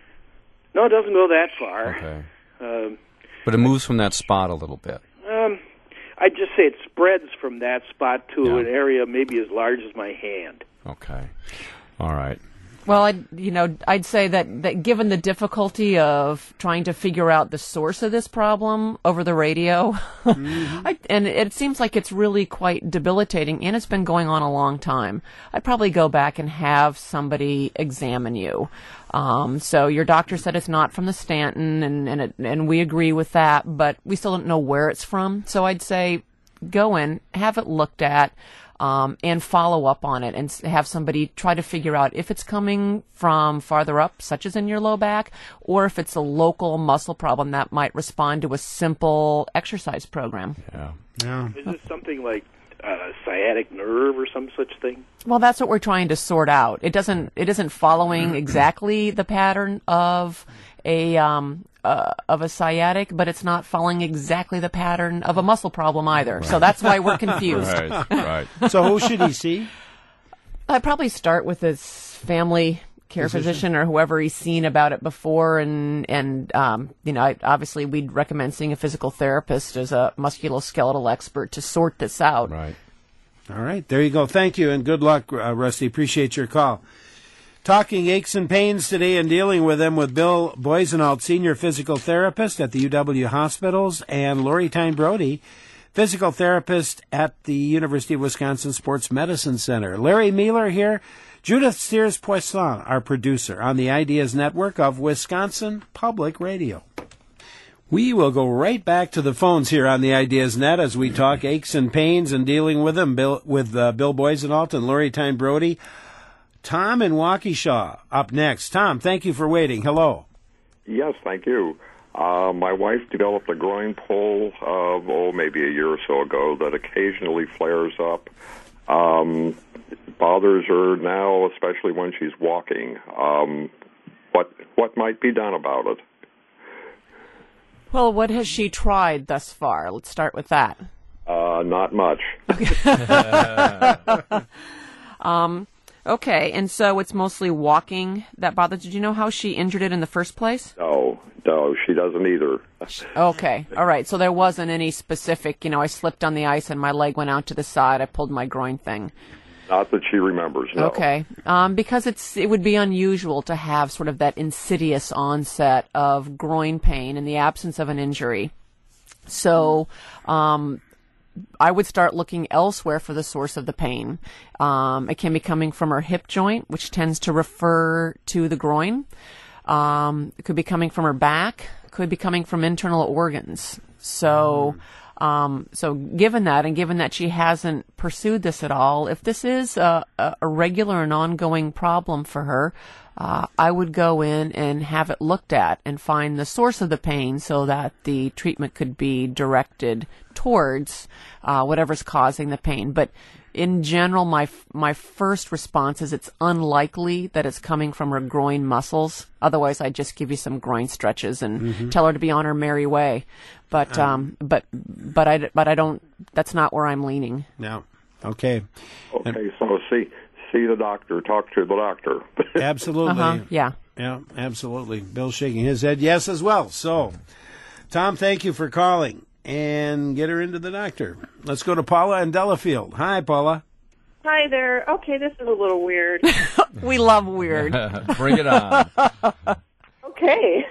No, it doesn't go that far. Okay, um, but it moves from that spot a little bit. Um, I'd just say it spreads from that spot to yeah. an area maybe as large as my hand. Okay. All right. Well, I'd, you know, I'd say that, that given the difficulty of trying to figure out the source of this problem over the radio, mm-hmm. I, and it seems like it's really quite debilitating, and it's been going on a long time, I'd probably go back and have somebody examine you. Um, so your doctor said it's not from the Stanton, and and, it, and we agree with that, but we still don't know where it's from. So I'd say go in, have it looked at. Um, and follow up on it and have somebody try to figure out if it's coming from farther up, such as in your low back, or if it's a local muscle problem that might respond to a simple exercise program. Yeah. Yeah. Is this something like uh, sciatic nerve or some such thing? Well, that's what we're trying to sort out. It doesn't. It isn't following exactly the pattern of a um, uh, of a sciatic, but it's not following exactly the pattern of a muscle problem either. Right. So that's why we're confused. Right. Right. So who should he see? I'd probably start with his family care physician, physician or whoever he's seen about it before, and and um, you know, I, obviously we'd recommend seeing a physical therapist as a musculoskeletal expert to sort this out. Right. All right, there you go. Thank you, and good luck, uh, Rusty. Appreciate your call. Talking aches and pains today and dealing with them with Bill Boisenalt, Senior Physical Therapist at the U W Hospitals, and Lori Tyne Brody, Physical Therapist at the University of Wisconsin Sports Medicine Center. Larry Mueller here. Judith Sears-Poisson, our producer, on the Ideas Network of Wisconsin Public Radio. We will go right back to the phones here on the Ideas Net as we talk aches and pains and dealing with them Bill, with uh, Bill Boisenalt and Lori Tyne Brody. Tom in Waukesha up next. Tom, thank you for waiting. Hello. Yes, thank you. Uh, my wife developed a groin pull, of, oh, maybe a year or so ago that occasionally flares up. Um, it bothers her now, especially when she's walking. Um, what what might be done about it? Well, what has she tried thus far? Let's start with that. Uh, not much. um, okay, and so it's mostly walking that bothers. Did you know how she injured it in the first place? No, no, she doesn't either. Okay, all right. So there wasn't any specific, you know, I slipped on the ice and my leg went out to the side. I pulled my groin thing. Not that she remembers, no. Okay, um, because it's it would be unusual to have sort of that insidious onset of groin pain in the absence of an injury. So um, I would start looking elsewhere for the source of the pain. Um, it can be coming from her hip joint, which tends to refer to the groin. Um, it could be coming from her back. It could be coming from internal organs. So... Mm. Um, so given that, and given that she hasn't pursued this at all, if this is a, a regular and ongoing problem for her, uh, I would go in and have it looked at and find the source of the pain so that the treatment could be directed towards uh, whatever's causing the pain. But in general, my my first response is it's unlikely that it's coming from her groin muscles. Otherwise, I'd just give you some groin stretches and mm-hmm. tell her to be on her merry way. But um, um, but but I but I don't. That's not where I'm leaning. No. Okay. Okay. And, so see see the doctor. Talk to the doctor. Absolutely. Uh-huh, yeah. Yeah. Absolutely. Bill's shaking his head yes as well. So, Tom, thank you for calling. And get her into the doctor. Let's go to Paula in Delafield. Hi, Paula. Hi there. Okay, this is a little weird. We love weird. Bring it on. Okay.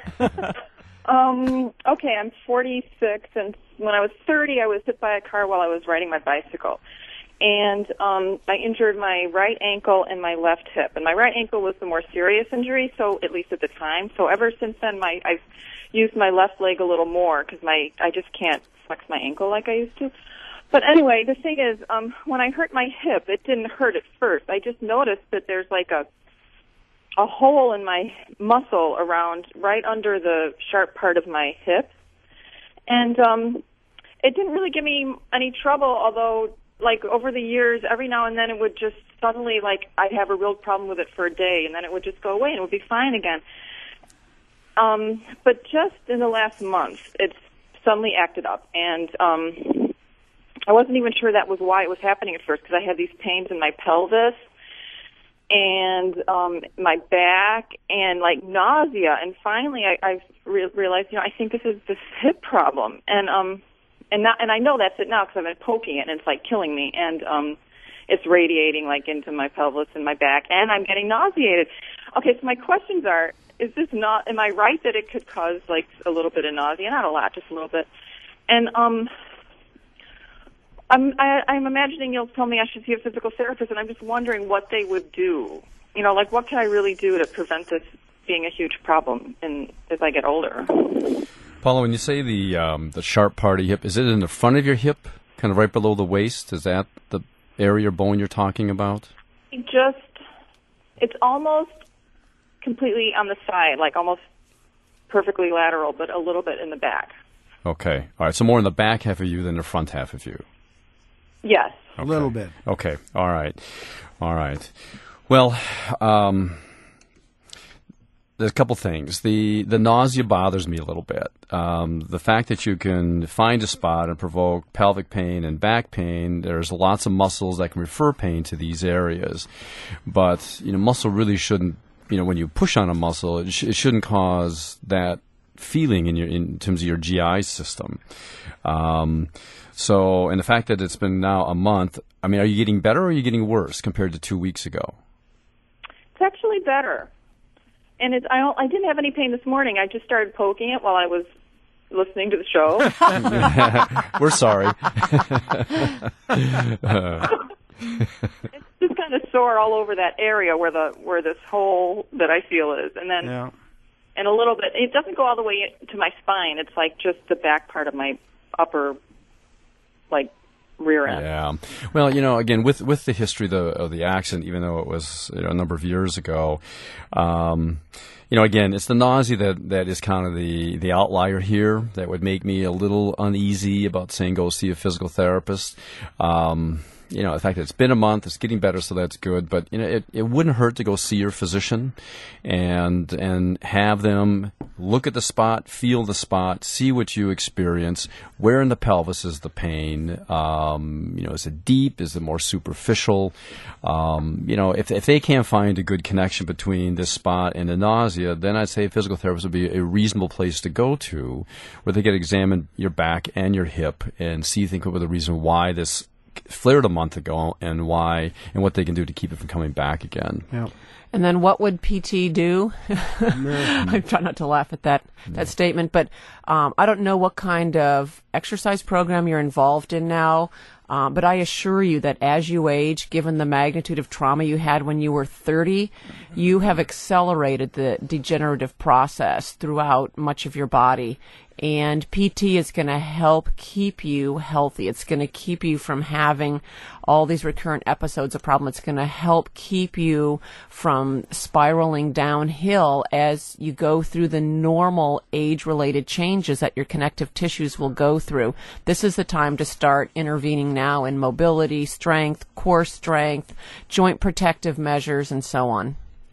um, okay, I'm forty-six, and when I was thirty, I was hit by a car while I was riding my bicycle. And um, I injured my right ankle and my left hip. And my right ankle was the more serious injury, so at least at the time. So ever since then, my I've used my left leg a little more because my I just can't flex my ankle like I used to. But anyway, the thing is, um, when I hurt my hip, it didn't hurt at first. I just noticed that there's like a a hole in my muscle around right under the sharp part of my hip. And um, it didn't really give me any trouble, although like over the years, every now and then it would just suddenly, like, I'd have a real problem with it for a day, and then it would just go away and it would be fine again. Um, but just in the last month, it's suddenly acted up, and um, I wasn't even sure that was why it was happening at first, because I had these pains in my pelvis and um, my back and, like, nausea, and finally I, I re- realized, you know, I think this is this hip problem, and um. And not, and I know that's it now because I've been poking it, and it's like killing me, and um, it's radiating like into my pelvis and my back, and I'm getting nauseated. Okay, so my questions are: is this not? Am I right that it could cause like a little bit of nausea? Not a lot, just a little bit. And um, I'm I, I'm imagining you'll tell me I should see a physical therapist, and I'm just wondering what they would do. You know, like what can I really do to prevent this being a huge problem in as I get older? Paula, when you say the um, the sharp part of your hip, is it in the front of your hip, kind of right below the waist? Is that the area or bone you're talking about? It just, it's almost completely on the side, like almost perfectly lateral, but a little bit in the back. Okay. All right. So more in the back half of you than the front half of you. Yes. Okay. A little bit. Okay. All right. All right. Well, um... there's a couple things. The the nausea bothers me a little bit. Um, the fact that you can find a spot and provoke pelvic pain and back pain, there's lots of muscles that can refer pain to these areas. But, you know, muscle really shouldn't, you know, when you push on a muscle, it, sh- it shouldn't cause that feeling in your in terms of your G I system. Um, so, and the fact that it's been now a month, I mean, are you getting better or are you getting worse compared to two weeks ago? It's actually better. And it's, I, don't, I didn't have any pain this morning. I just started poking it while I was listening to the show. We're sorry. It's just kind of sore all over that area where the where this hole that I feel is, and then Yeah. and a little bit. It doesn't go all the way to my spine. It's like just the back part of my upper, like, rear end. Yeah. Well, you know, again, with with the history of the, of the accident, even though it was, you know, a number of years ago, um, you know, again, it's the nausea that, that is kind of the, the outlier here that would make me a little uneasy about saying go see a physical therapist. Um, you know, the fact that it's been a month, it's getting better, so that's good. But, you know, it, it wouldn't hurt to go see your physician and and have them look at the spot, feel the spot, see what you experience. Where in the pelvis is the pain? Um, you know, is it deep? Is it more superficial? Um, you know, if if they can't find a good connection between this spot and the nausea, then I'd say a physical therapist would be a reasonable place to go to, where they get examine your back and your hip and see, think over the reason why this flared a month ago and why and what they can do to keep it from coming back again. Yeah. And then what would P T do? I try not to laugh at that that no. statement, but um, I don't know what kind of exercise program you're involved in now, um, but I assure you that as you age, given the magnitude of trauma you had when you were thirty, you have accelerated the degenerative process throughout much of your body. And P T is going to help keep you healthy. It's going to keep you from having all these recurrent episodes of problem. It's going to help keep you from spiraling downhill as you go through the normal age-related changes that your connective tissues will go through. This is the time to start intervening now in mobility, strength, core strength, joint protective measures, and so on.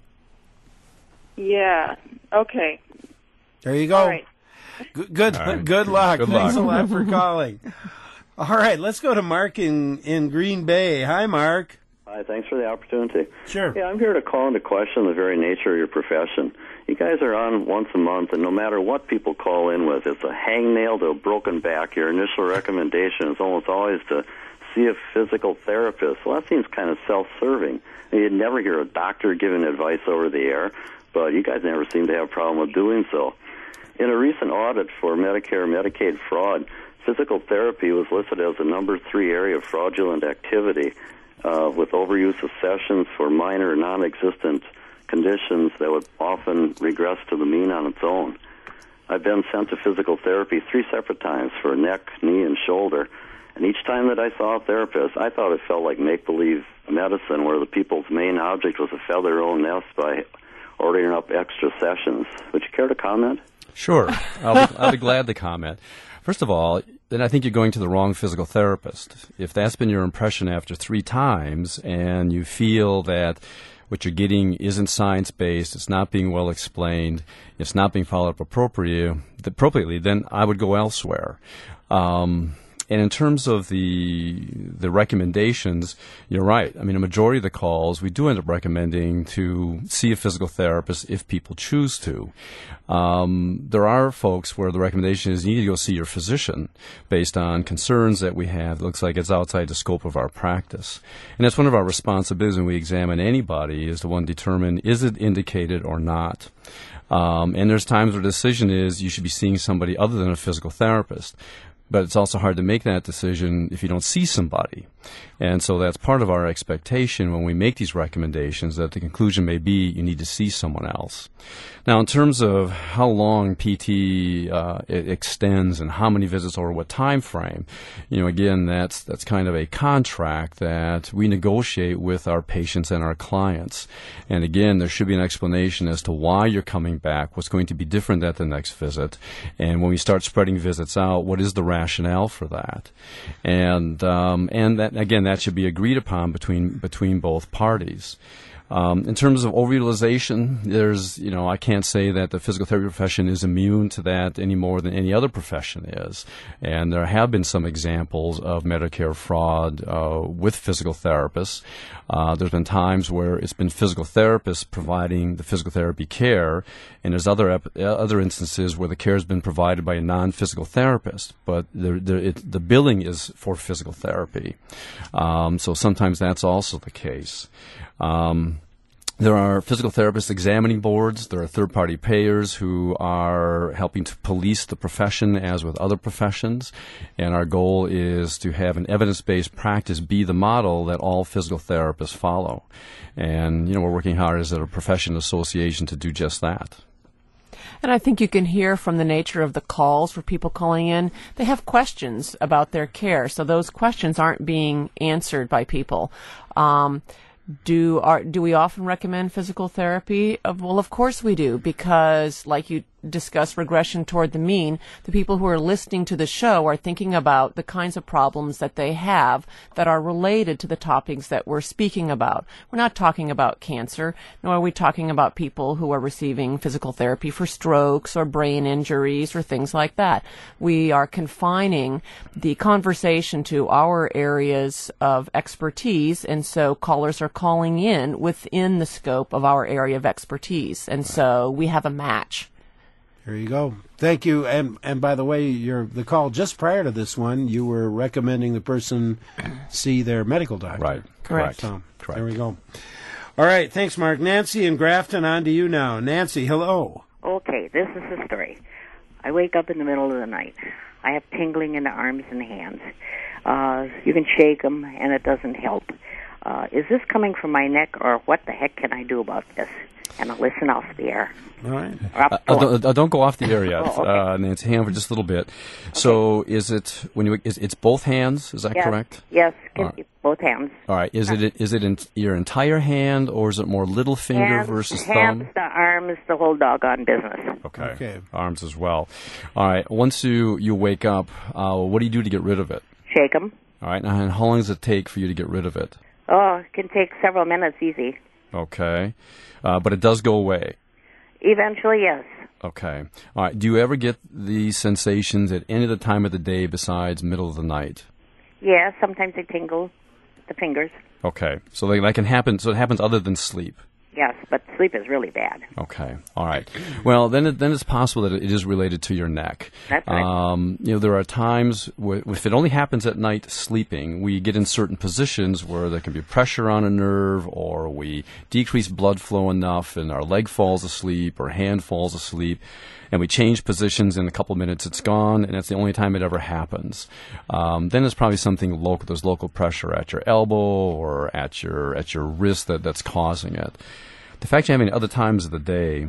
Yeah. Okay. There you go. All right. Good, good, right. good luck. Good Thanks luck. a lot for calling. All right, let's go to Mark in, in Green Bay. Hi, Mark. Hi, thanks for the opportunity. Sure. Yeah, I'm here to call into question the very nature of your profession. You guys are on once a month, and no matter what people call in with, it's a hangnail to a broken back. Your initial recommendation is almost always to see a physical therapist. Well, that seems kind of self-serving. I mean, you'd never hear a doctor giving advice over the air, but you guys never seem to have a problem with doing so. In a recent audit for Medicare Medicaid fraud, physical therapy was listed as the number three area of fraudulent activity, uh, with overuse of sessions for minor, non-existent conditions that would often regress to the mean on its own. I've been sent to physical therapy three separate times for neck, knee, and shoulder, and each time that I saw a therapist, I thought it felt like make-believe medicine where the people's main object was to feather their own nest by ordering up extra sessions. Would you care to comment? Sure. I'll be, I'll be glad to comment. First of all, then I think you're going to the wrong physical therapist. If that's been your impression after three times and you feel that what you're getting isn't science-based, it's not being well explained, it's not being followed up appropriately, appropriately then I would go elsewhere. Um, and in terms of the the recommendations, you're right. I mean, a majority of the calls, we do end up recommending to see a physical therapist if people choose to. Um, there are folks where the recommendation is you need to go see your physician based on concerns that we have. It looks like it's outside the scope of our practice. And that's one of our responsibilities when we examine anybody is to one determine is it indicated or not. Um, and there's times where the decision is you should be seeing somebody other than a physical therapist. But it's also hard to make that decision if you don't see somebody. And so that's part of our expectation when we make these recommendations, that the conclusion may be you need to see someone else. Now, in terms of how long P T uh, it extends and how many visits over what time frame, you know, again, that's that's kind of a contract that we negotiate with our patients and our clients. And again, there should be an explanation as to why you're coming back, what's going to be different at the next visit, and when we start spreading visits out, what is the rationale for that? And um, and that again, that should be agreed upon between between both parties. Um, in terms of overutilization, there's, you know, I can't say that the physical therapy profession is immune to that any more than any other profession is. And there have been some examples of Medicare fraud uh, with physical therapists. Uh, there's been times where it's been physical therapists providing the physical therapy care, and there's other ep- other instances where the care has been provided by a non-physical therapist, but the the, it, the billing is for physical therapy. Um, so sometimes that's also the case. Um, there are physical therapist examining boards. There are third-party payers who are helping to police the profession as with other professions. And our goal is to have an evidence-based practice be the model that all physical therapists follow. And, you know, we're working hard as a professional association to do just that. And I think you can hear from the nature of the calls for people calling in, they have questions about their care. So those questions aren't being answered by people. Um, Do our, do we often recommend physical therapy? Uh, well, of course we do, because like you discussed regression toward the mean, the people who are listening to the show are thinking about the kinds of problems that they have that are related to the topics that we're speaking about. We're not talking about cancer, nor are we talking about people who are receiving physical therapy for strokes or brain injuries or things like that. We are confining the conversation to our areas of expertise, and so callers are calling in within the scope of our area of expertise, and so we have a match. There you go. Thank you. And and by the way, your the call just prior to this one, you were recommending the person see their medical doctor. Right. Correct. So, Correct. there we go. All right. Thanks, Mark. Nancy in Grafton, on to you now. Nancy, hello. Okay, this is the story. I wake up in the middle of the night. I have tingling in the arms and hands. Uh, you can shake them, and it doesn't help. Uh, is this coming from my neck, or what the heck can I do about this? And I'll listen off the air. All right. Uh, don't, uh, don't go off the air yet, Oh, okay. uh, Nancy. Hang on for just a little bit. So, is it when you? Is, it's both hands? Is that yes, correct? Yes, All right. both hands. All right. Is it is it in your entire hand, or is it more little finger hands, versus hands, thumb? the arms, the whole doggone business. Okay. Okay. Arms as well. All right. Once you you wake up, uh, what do you do to get rid of it? Shake them. All right. And how long does it take for you to get rid of it? Oh, it can take several minutes, easy. Okay. Uh, but it does go away. Eventually, yes. Okay. All right. Do you ever get these sensations at any of the time of the day besides middle of the night? Yeah, sometimes they tingle, the fingers. Okay. So they, that can happen. So it happens other than sleep. Yes, but sleep is really bad. Okay. All right. Well, then it, then it's possible that it is related to your neck. That's right. Um, you know, there are times where, if it only happens at night sleeping, we get in certain positions where there can be pressure on a nerve, or we decrease blood flow enough and our leg falls asleep or hand falls asleep, and we change positions in a couple minutes, it's gone, and that's the only time it ever happens. Um, then it's probably something local. There's local pressure at your elbow or at your at your wrist that, that's causing it. The fact you're having other times of the day,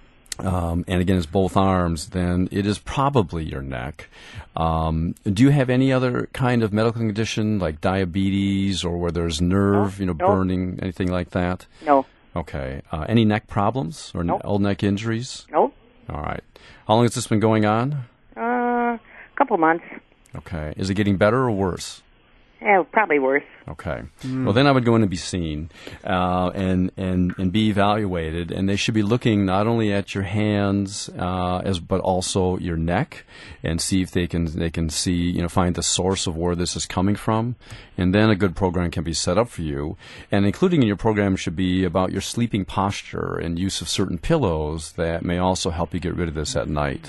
um, and again it's both arms, then it is probably your neck. Um, do you have any other kind of medical condition like diabetes or where there's nerve, no, you know, no. burning, anything like that? No. Okay. Uh, any neck problems or Nope. n- old neck injuries? No. All right. How long has this been going on? Uh, a couple months. Okay. Is it getting better or worse? Yeah, probably worse. Okay. Well, then I would go in and be seen uh, and, and, and be evaluated. And they should be looking not only at your hands, uh, as but also your neck, and see if they can they can see, you know, find the source of where this is coming from. And then a good program can be set up for you. And including in your program should be about your sleeping posture and use of certain pillows that may also help you get rid of this at night.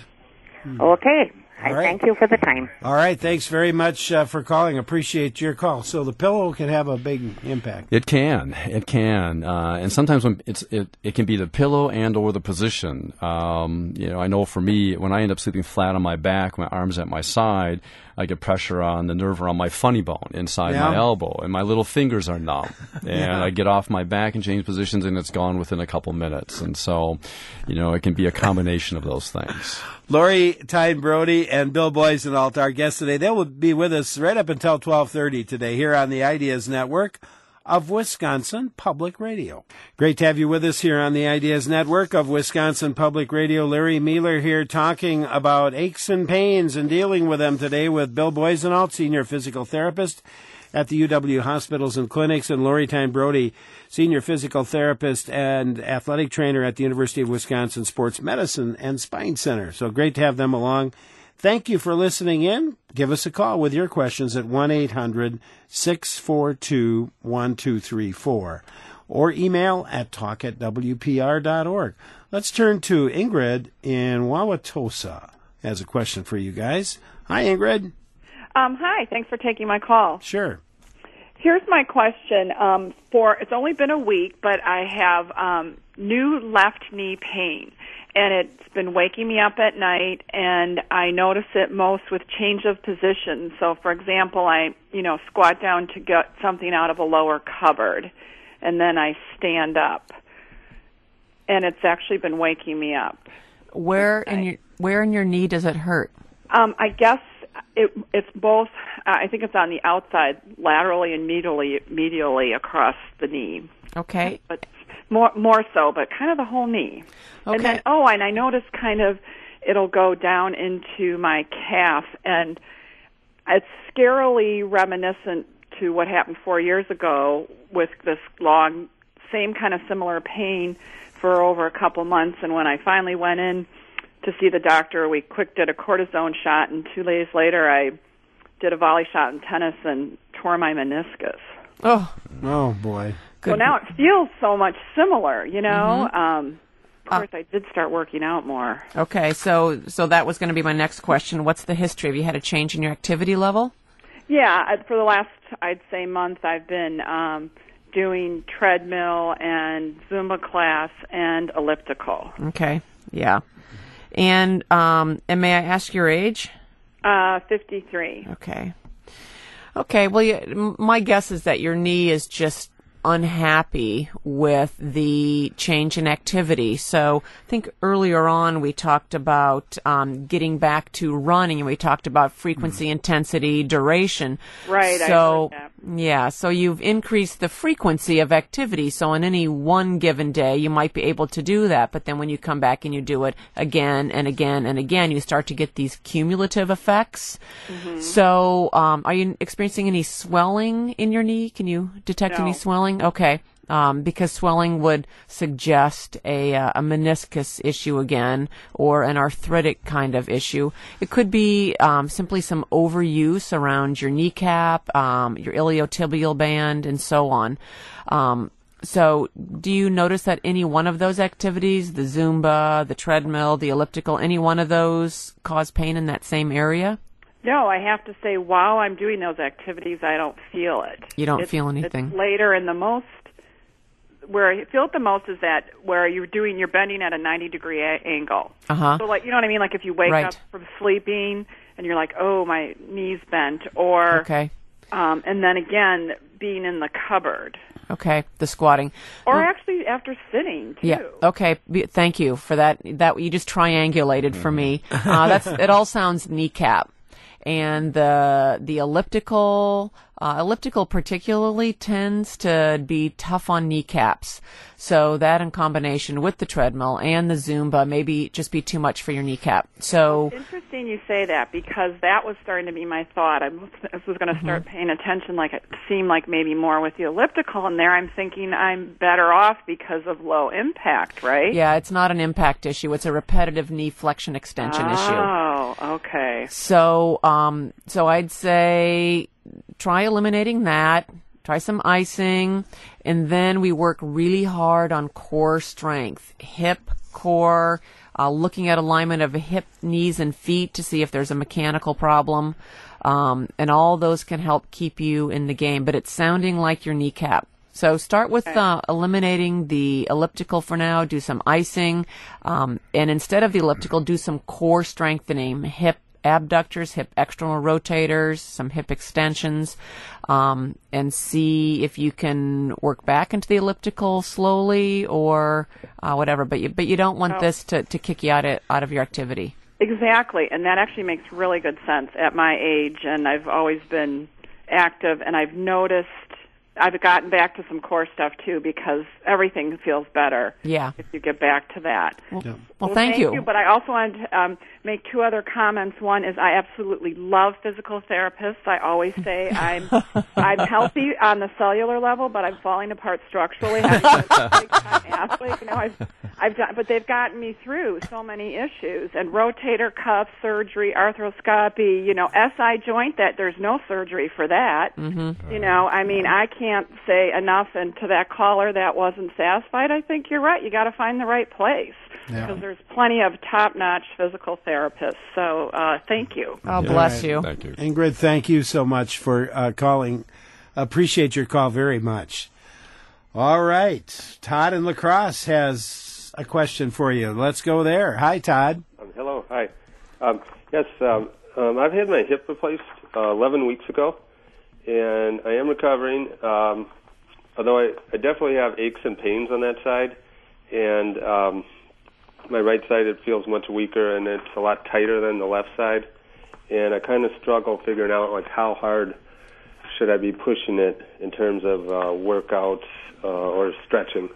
Okay. I All right. thank you for the time. All right. Thanks very much uh, for calling. Appreciate your call. So the pillow can have a big impact. It can, it can, uh, and sometimes when it's it, it can be the pillow and or the position. Um, you know, I know for me, when I end up sleeping flat on my back, my arms at my side, I get pressure on the nerve around my funny bone inside Yeah. my elbow, and my little fingers are numb. And Yeah. I get off my back and change positions, and it's gone within a couple minutes. And so, you know, it can be a combination of those things. Lori Tyne Brody and Bill Boysenalt, our guests today. They will be with us right up until twelve thirty today here on the Ideas Network of Wisconsin Public Radio. Great to have you with us here on the Ideas Network of Wisconsin Public Radio. Larry Mealer here talking about aches and pains and dealing with them today with Bill Boysenalt, Senior Physical Therapist at the U W Hospitals and Clinics, and Lori Tyne Brody, Senior Physical Therapist and Athletic Trainer at the University of Wisconsin Sports Medicine and Spine Center. So great to have them along. Thank you for listening in. Give us a call with your questions at one eight hundred six four two one two three four or email at talk at w p r dot org. Let's turn to Ingrid in Wauwatosa. Has a question for you guys. Hi, Ingrid. Um, hi, thanks for taking my call. Sure. Here's my question. Um, for it's only been a week, but I have um, new left knee pain, and it's been waking me up at night, and I notice it most with change of position. So, for example, I you know squat down to get something out of a lower cupboard, and then I stand up, and it's actually been waking me up. Where in your where in your knee does it hurt? Um, I guess it, it's both. Uh, I think it's on the outside, laterally and medially, medially across the knee. Okay. But more, more so, but kind of the whole knee. Okay. And then, oh, and I noticed kind of it'll go down into my calf, and it's scarily reminiscent to what happened four years ago with this long, same kind of similar pain for over a couple months. And when I finally went in to see the doctor, we quick did a cortisone shot, and two days later I did a volley shot in tennis and tore my meniscus. Oh, oh boy. So now it feels so much similar, you know. Mm-hmm. Um, of course, I did start working out more. Okay, so so that was going to be my next question. What's the history? Have you had a change in your activity level? Yeah, I- for the last, I'd say, month, I've been um, doing treadmill and Zumba class and elliptical. Okay, yeah. And um, and may I ask your age? Uh, fifty-three. Okay. Okay, well, you, m- my guess is that your knee is just unhappy with the change in activity. So I think earlier on we talked about um, getting back to running, and we talked about frequency, intensity, duration. Right, I So, heard that. yeah, so you've increased the frequency of activity. So on any one given day, you might be able to do that. But then when you come back and you do it again and again and again, you start to get these cumulative effects. Mm-hmm. So um, are you experiencing any swelling in your knee? Can you detect No. any swelling? Okay. Um, because swelling would suggest a, uh, a meniscus issue again, or an arthritic kind of issue. It could be um, simply some overuse around your kneecap, um, your iliotibial band, and so on. Um, So do you notice that any one of those activities, the Zumba, the treadmill, the elliptical, any one of those cause pain in that same area? No, I have to say, while I'm doing those activities, I don't feel it. You don't it's, feel anything? It's later, and the most, where I feel it the most is that where you're doing, you're bending at a ninety degree a- angle. Uh-huh. So, like, you know what I mean? Like if you wake Right. up from sleeping and you're like, oh, my knee's bent, or, Okay. um, and then again, being in the cupboard. Okay, the squatting. Or Well, actually after sitting, too. Yeah. Okay. Be- Thank you for that. That you just triangulated for me. Uh, that's it. All sounds kneecap, and the the elliptical uh, elliptical particularly tends to be tough on kneecaps. So that in combination with the treadmill and the Zumba maybe just be too much for your kneecap. So It's interesting you say that, because that was starting to be my thought. I was, I was going to start Mhm. paying attention, like it seemed like maybe more with the elliptical, and there I'm thinking I'm better off because of low impact, right? yeah, it's not an impact issue. It's a repetitive knee flexion extension issue. Oh, okay. So, um, so I'd say try eliminating that. Try some icing, and then we work really hard on core strength, hip, core, uh, looking at alignment of hip, knees, and feet to see if there's a mechanical problem, um, and all those can help keep you in the game. But it's sounding like your kneecap. So start with uh, eliminating the elliptical for now. Do some icing, um, and instead of the elliptical, do some core strengthening, hip abductors, hip external rotators, some hip extensions, um, and see if you can work back into the elliptical slowly or uh, whatever. But you, but you don't want Oh. this to, to kick you out of, out of your activity. Exactly, and that actually makes really good sense at my age, and I've always been active, and I've noticed I've gotten back to some core stuff too, because everything feels better Yeah. if you get back to that. Well, well, thank you. But I also wanted to um, make two other comments. One is I absolutely love physical therapists. I always say I'm I'm healthy on the cellular level, but I'm falling apart structurally. I'm a big-time athlete, you know. I've I've done, but they've gotten me through so many issues, and rotator cuff surgery, arthroscopy, you know, S I joint. That there's no surgery for that. Mm-hmm. You know, I mean, I can't say enough. And to that caller that wasn't satisfied, I think you're right. You got to find the right place, Yeah. because there's plenty of top-notch physical therapists. So, uh, thank you. Oh, bless All you. Thank you. Ingrid, thank you so much for uh, calling. Appreciate your call very much. All right. Todd in La Crosse has a question for you. Let's go there. Hi, Todd. Um, hello, hi. Um, yes, um, um, I've had my hip replaced uh, eleven weeks ago, and I am recovering, um, although I, I definitely have aches and pains on that side, and um, my right side, it feels much weaker, and it's a lot tighter than the left side, and I kind of struggle figuring out, like, how hard should I be pushing it in terms of uh, workouts uh, or stretching.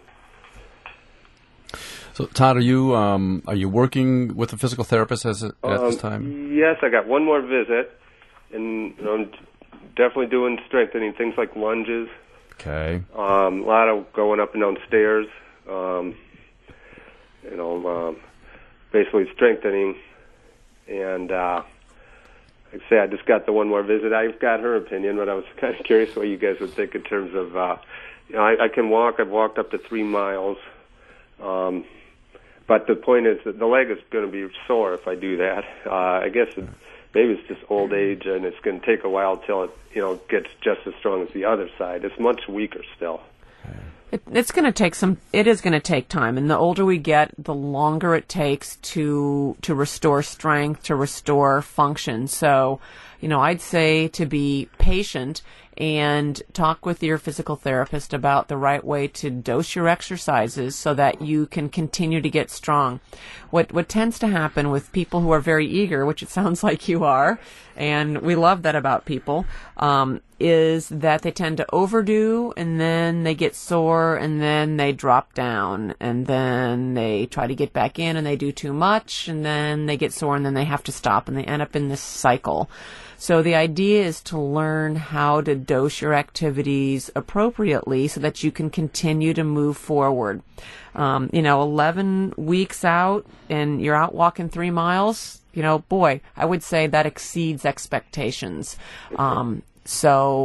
So, Todd, are you um, are you working with a physical therapist as, at this Um, time? Yes, I got one more visit, and you know, I'm definitely doing strengthening, things like lunges. Okay. Um, a lot of going up and down stairs. Um, you know, um, basically strengthening. And uh, like I say, I just got the one more visit. I've got her opinion, but I was kind of curious what you guys would think in terms of. Uh, you know, I, I can walk. I've walked up to three miles. Um, But the point is that the leg is going to be sore if I do that. Uh, I guess it, maybe it's just old age, and it's going to take a while till it, you know, gets just as strong as the other side. It's much weaker still. It, it's going to take some. It is going to take time, and the older we get, the longer it takes to to restore strength, to restore function. So, you know, I'd say to be patient and talk with your physical therapist about the right way to dose your exercises so that you can continue to get strong. What what tends to happen with people who are very eager, which it sounds like you are, and we love that about people, um, is that they tend to overdo, and then they get sore, and then they drop down, and then they try to get back in, and they do too much, and then they get sore, and then they have to stop, and they end up in this cycle. So the idea is to learn how to dose your activities appropriately so that you can continue to move forward. Um, you know, eleven weeks out and you're out walking three miles, you know, boy, I would say that exceeds expectations. Um, so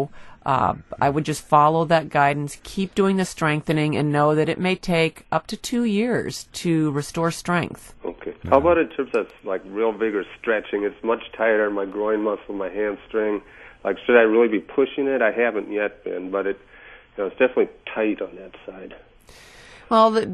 Uh, I would just follow that guidance, keep doing the strengthening, and know that it may take up to two years to restore strength. Okay. How about in terms of like real vigorous stretching? It's much tighter, my groin muscle, my hamstring. Like, should I really be pushing it? I haven't yet been, but it, you know, it's definitely tight on that side. Well, the,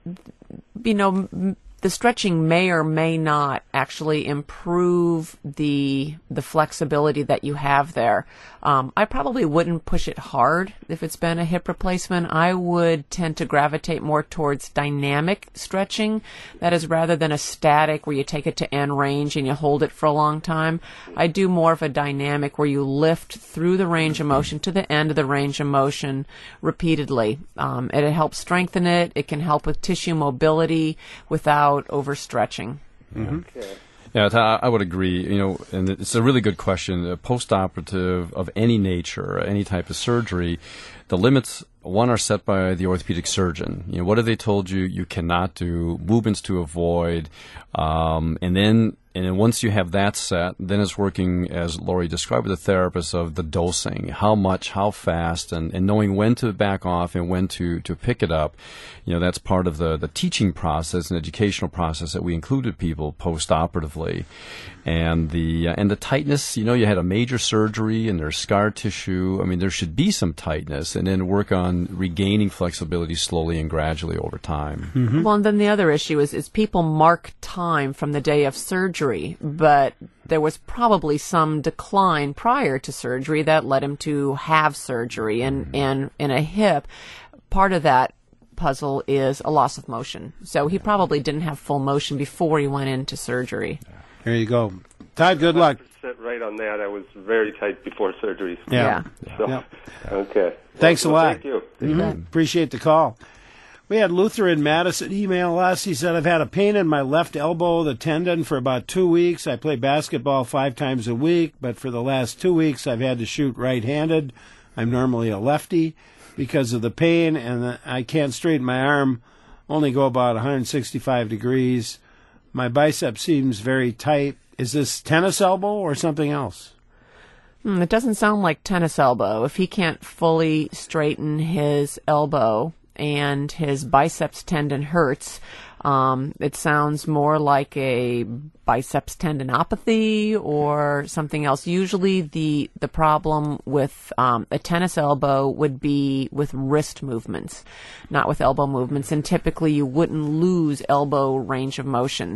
you know, m- the stretching may or may not actually improve the the flexibility that you have there. Um, I probably wouldn't push it hard if it's been a hip replacement. I would tend to gravitate more towards dynamic stretching. That is, rather than a static where you take it to end range and you hold it for a long time. I do more of a dynamic where you lift through the range of motion to the end of the range of motion repeatedly. Um, and it helps strengthen it. It can help with tissue mobility without overstretching. Mm-hmm. Okay. Yeah, I I would agree. You know, and it's a really good question. Uh, post-operative of any nature, any type of surgery, the limits, one, are set by the orthopedic surgeon. You know, what have they told you you cannot do, movements to avoid, um, and then and then once you have that set, then it's working, as Lori described with the therapist, of the dosing, how much, how fast, and, and knowing when to back off and when to, to pick it up. You know, that's part of the, the teaching process and educational process that we included people post-operatively. And the uh, and the tightness, you know, you had a major surgery and there's scar tissue. I mean, there should be some tightness, and then work on regaining flexibility slowly and gradually over time. Mm-hmm. Well, and then the other issue is, is people mark time from the day of surgery, but there was probably some decline prior to surgery that led him to have surgery. And, mm-hmm. and in a hip, part of that puzzle is a loss of motion. So he probably didn't have full motion before he went into surgery. There you go. Todd, good luck. Right on that. I was very tight before surgery. Yeah. yeah. So, yeah. Okay. Thanks well, a lot. Thank you. Mm-hmm. Appreciate the call. We had Luther in Madison email us. He said, I've had a pain in my left elbow, the tendon, for about two weeks. I play basketball five times a week, but for the last two weeks I've had to shoot right-handed. I'm normally a lefty. Because of the pain, and I can't straighten my arm, only go about one hundred sixty-five degrees. My bicep seems very tight. Is this tennis elbow or something else? Mm, it doesn't sound like tennis elbow. If he can't fully straighten his elbow and his biceps tendon hurts, um, it sounds more like a biceps tendinopathy or something else. Usually the, the problem with um, a tennis elbow would be with wrist movements, not with elbow movements. And typically you wouldn't lose elbow range of motion.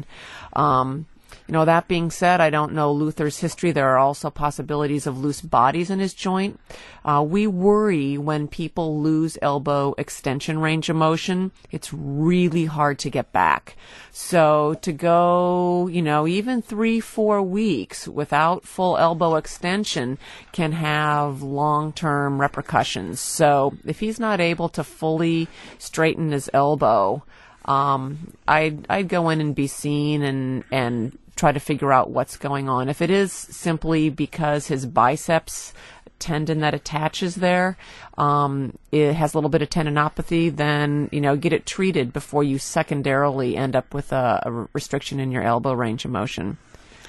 Um, You know, that being said, I don't know Luther's history. There are also possibilities of loose bodies in his joint. Uh, we worry when people lose elbow extension range of motion. It's really hard to get back. So to go, you know, even three, four weeks without full elbow extension can have long-term repercussions. So if he's not able to fully straighten his elbow, um, I'd, I'd go in and be seen and, and try to figure out what's going on. If it is simply because his biceps tendon that attaches there, um, it has a little bit of tendinopathy, then, you know, get it treated before you secondarily end up with a, a restriction in your elbow range of motion.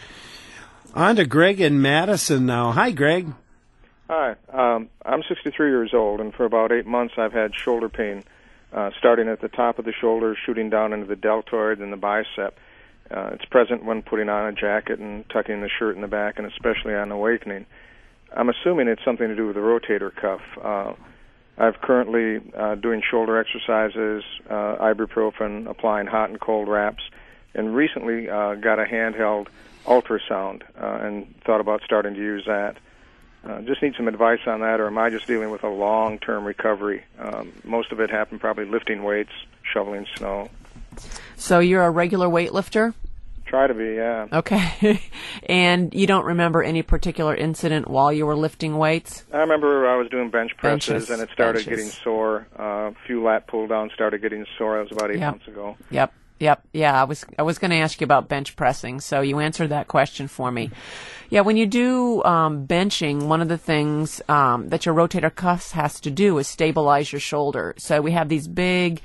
On to Greg in Madison now. Hi, Greg. Hi. Um, I'm sixty-three years old, and for about eight months I've had shoulder pain, uh, starting at the top of the shoulder, shooting down into the deltoid and the bicep. Uh, it's present when putting on a jacket and tucking the shirt in the back, and especially on awakening. I'm assuming it's something to do with the rotator cuff. Uh, I've currently uh, doing shoulder exercises, uh, ibuprofen, applying hot and cold wraps, and recently uh, got a handheld ultrasound uh, and thought about starting to use that. Uh, just need some advice on that, or am I just dealing with a long-term recovery? Um, most of it happened probably lifting weights, shoveling snow. So you're a regular weightlifter? Try to be, yeah. Okay. And you don't remember any particular incident while you were lifting weights? I remember I was doing bench presses, Benches, and it started benches. getting sore. Uh, a few lat pull-downs started getting sore. That was about eight Yep. months ago. Yep. Yep. Yeah, I was I was going to ask you about bench pressing, so you answered that question for me. Yeah, when you do um, benching, one of the things um, that your rotator cuff has to do is stabilize your shoulder. So we have these big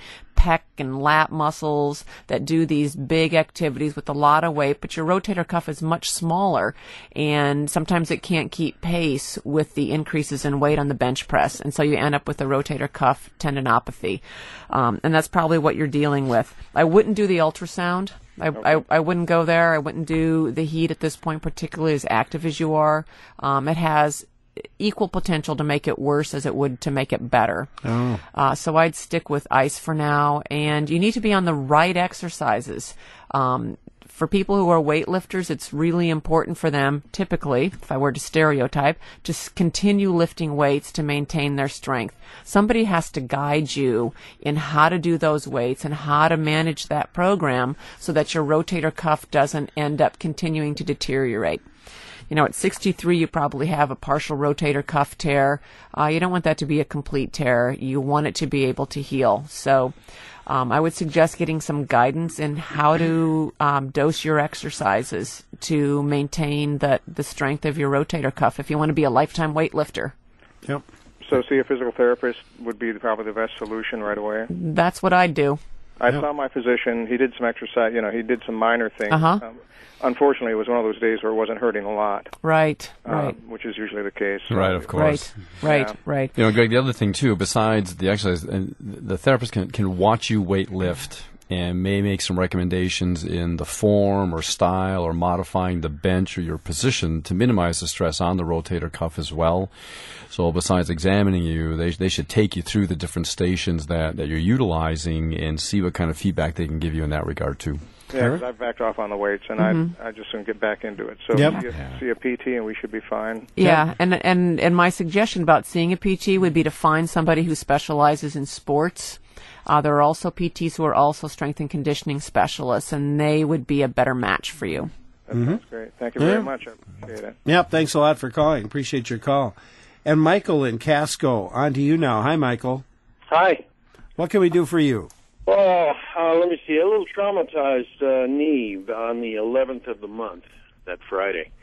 pec and lat muscles that do these big activities with a lot of weight, but your rotator cuff is much smaller, and sometimes it can't keep pace with the increases in weight on the bench press, and so you end up with a rotator cuff tendinopathy. Um, and that's probably what you're dealing with. I wouldn't do the ultrasound. I, okay. I, I wouldn't go there. I wouldn't do the heat at this point, particularly as active as you are. Um, it has equal potential to make it worse as it would to make it better. Oh. Uh, so I'd stick with ice for now, and you need to be on the right exercises. Um, for people who are weightlifters, it's really important for them, typically, if I were to stereotype, to s- continue lifting weights to maintain their strength. Somebody has to guide you in how to do those weights and how to manage that program so that your rotator cuff doesn't end up continuing to deteriorate. You know, at sixty-three, you probably have a partial rotator cuff tear. Uh, you don't want that to be a complete tear. You want it to be able to heal. So um, I would suggest getting some guidance in how to um, dose your exercises to maintain the, the strength of your rotator cuff if you want to be a lifetime weightlifter. Yep. So see a physical therapist would be probably the best solution right away? That's what I'd do. I Yep. saw my physician. He did some exercise. You know, he did some minor things. Uh-huh. Um, unfortunately, it was one of those days where it wasn't hurting a lot. Right, uh, right. Which is usually the case. Right, of course. Right, right, Yeah. right. You know, Greg, the other thing, too, besides the exercise, and the therapist can, can watch you weight lift and may make some recommendations in the form or style or modifying the bench or your position to minimize the stress on the rotator cuff as well. So besides examining you, they they should take you through the different stations that, that you're utilizing and see what kind of feedback they can give you in that regard, too. Yeah, because I've backed off on the weights, and Mm-hmm. I I just want to get back into it. So Yep. see, a, see a P T, and we should be fine. Yeah, and, and and my suggestion about seeing a P T would be to find somebody who specializes in sports. Uh, there are also P Ts who are also strength and conditioning specialists, and they would be a better match for you. That Mhm. sounds great. Thank you Yeah. very much. I appreciate it. Yep, thanks a lot for calling. Appreciate your call. And Michael in Casco, on to you now. Hi, Michael. Hi. What can we do for you? Oh, uh, let me see. A little traumatized uh, knee on the eleventh of the month, that Friday.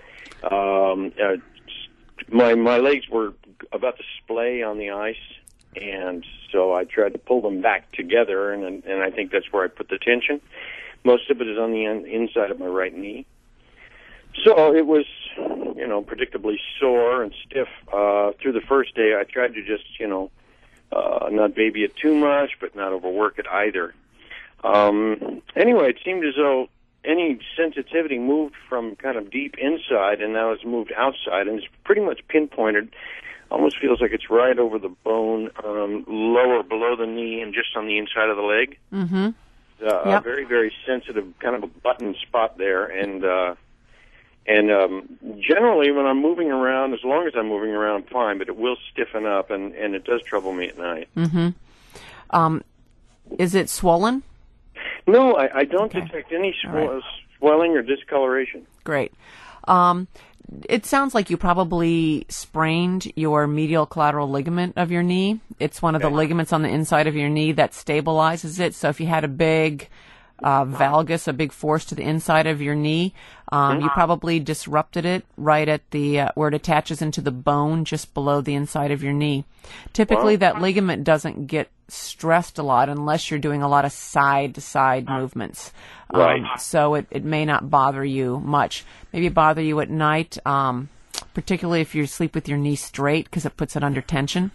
Um, uh, my my legs were about to splay on the ice, and so I tried to pull them back together, and and I think that's where I put the tension. Most of it is on the in, inside of my right knee. So it was, you know, predictably sore and stiff. Uh, through the first day, I tried to just, you know, uh, not baby it too much, but not overwork it either. Um, anyway, it seemed as though any sensitivity moved from kind of deep inside, and now it's moved outside, and it's pretty much pinpointed. Almost feels like it's right over the bone, um, lower below the knee, and just on the inside of the leg. Mm-hmm. Uh, Yep. A very, very sensitive kind of a button spot there, and uh, and um, generally when I'm moving around, as long as I'm moving around, I'm fine, but it will stiffen up, and, and it does trouble me at night. Mm-hmm. Um, is it swollen? No, I, I don't Okay. detect any All swell- right. swelling or discoloration. Great. Um, it sounds like you probably sprained your medial collateral ligament of your knee. It's one of the ligaments on the inside of your knee that stabilizes it. So if you had a big uh, valgus, a big force to the inside of your knee, um, you probably disrupted it right at the uh, where it attaches into the bone just below the inside of your knee. Typically, Wow. that ligament doesn't get stressed a lot unless you're doing a lot of side-to-side movements. Um, Right. So it, it may not bother you much. Maybe bother you at night, um, particularly if you sleep with your knee straight because it puts it under tension.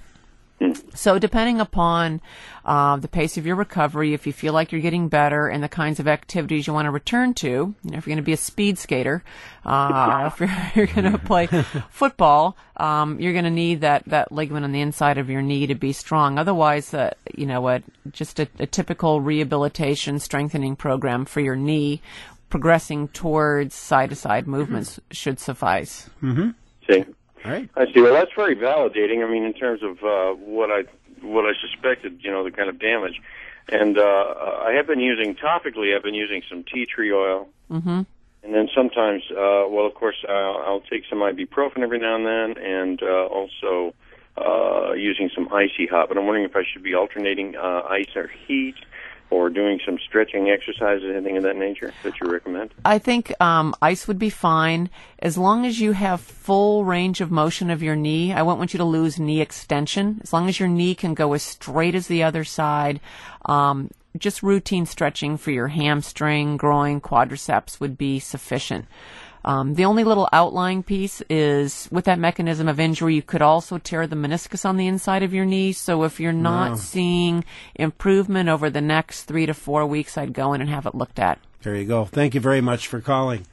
So depending upon uh, the pace of your recovery, if you feel like you're getting better and the kinds of activities you want to return to, you know, if you're going to be a speed skater, uh, if you're, you're going to play football, um, you're going to need that, that ligament on the inside of your knee to be strong. Otherwise, uh, you know, a, just a, a typical rehabilitation strengthening program for your knee progressing towards side-to-side movements should suffice. Mm-hmm. See. All right. I see. Well, that's very validating. I mean, in terms of uh, what I what I suspected, you know, the kind of damage. And uh, I have been using topically. I've been using some tea tree oil, Mm-hmm. and then sometimes, uh, well, of course, I'll, I'll take some ibuprofen every now and then, and uh, also uh, using some icy hot. But I'm wondering if I should be alternating uh, ice or heat, or doing some stretching exercises, anything of that nature that you recommend. I think um, ice would be fine as long as you have full range of motion of your knee. I won't want you to lose knee extension. As long as your knee can go as straight as the other side, um, just routine stretching for your hamstring, groin, quadriceps would be sufficient. Um, the only little outlying piece is with that mechanism of injury, you could also tear the meniscus on the inside of your knee. So if you're not Wow. seeing improvement over the next three to four weeks, I'd go in and have it looked at. There you go. Thank you very much for calling.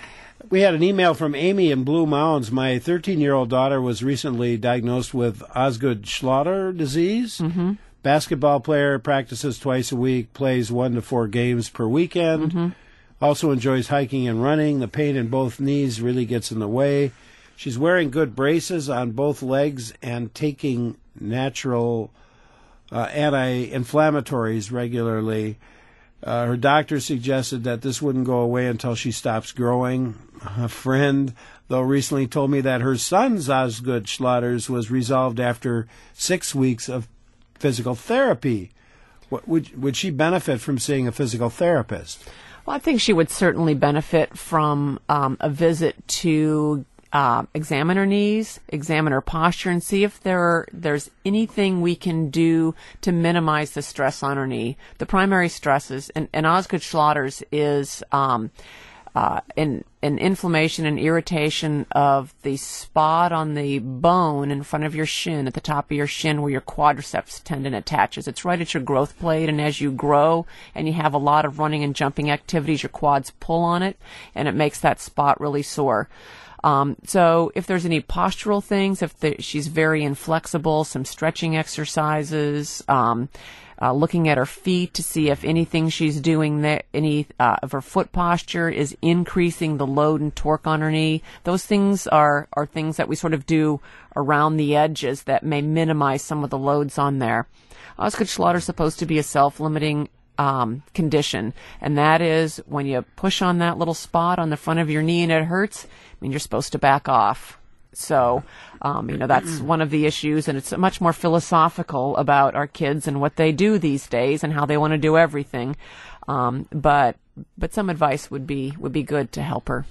We had an email from Amy in Blue Mounds. My thirteen-year-old daughter was recently diagnosed with Osgood-Schlatter disease. Mm-hmm. Basketball player, practices twice a week, plays one to four games per weekend. Mm-hmm. Also enjoys hiking and running. The pain in both knees really gets in the way. She's wearing good braces on both legs and taking natural uh, anti-inflammatories regularly. Uh, her doctor suggested that this wouldn't go away until she stops growing. A friend, though, recently told me that her son's Osgood-Schlatter's was resolved after six weeks of physical therapy. What, would, would she benefit from seeing a physical therapist? Well, I think she would certainly benefit from um, a visit to uh, examine her knees, examine her posture, and see if there are, there's anything we can do to minimize the stress on her knee. The primary stresses, and, and Osgood-Schlatter's is um, uh, an, an inflammation and irritation of the spot on the bone in front of your shin, at the top of your shin where your quadriceps tendon attaches. It's right at your growth plate, and as you grow and you have a lot of running and jumping activities, your quads pull on it, and it makes that spot really sore. Um, so if there's any postural things, if the, she's very inflexible, some stretching exercises, um, Uh, looking at her feet to see if anything she's doing there, any uh, of her foot posture is increasing the load and torque on her knee. Those things are, are things that we sort of do around the edges that may minimize some of the loads on there. Osgood-Schlatter is supposed to be a self-limiting um, condition, and that is when you push on that little spot on the front of your knee and it hurts, I mean, you're supposed to back off. So, um, you know, that's one of the issues, and it's much more philosophical about our kids and what they do these days and how they want to do everything. Um, but but some advice would be would be good to help her.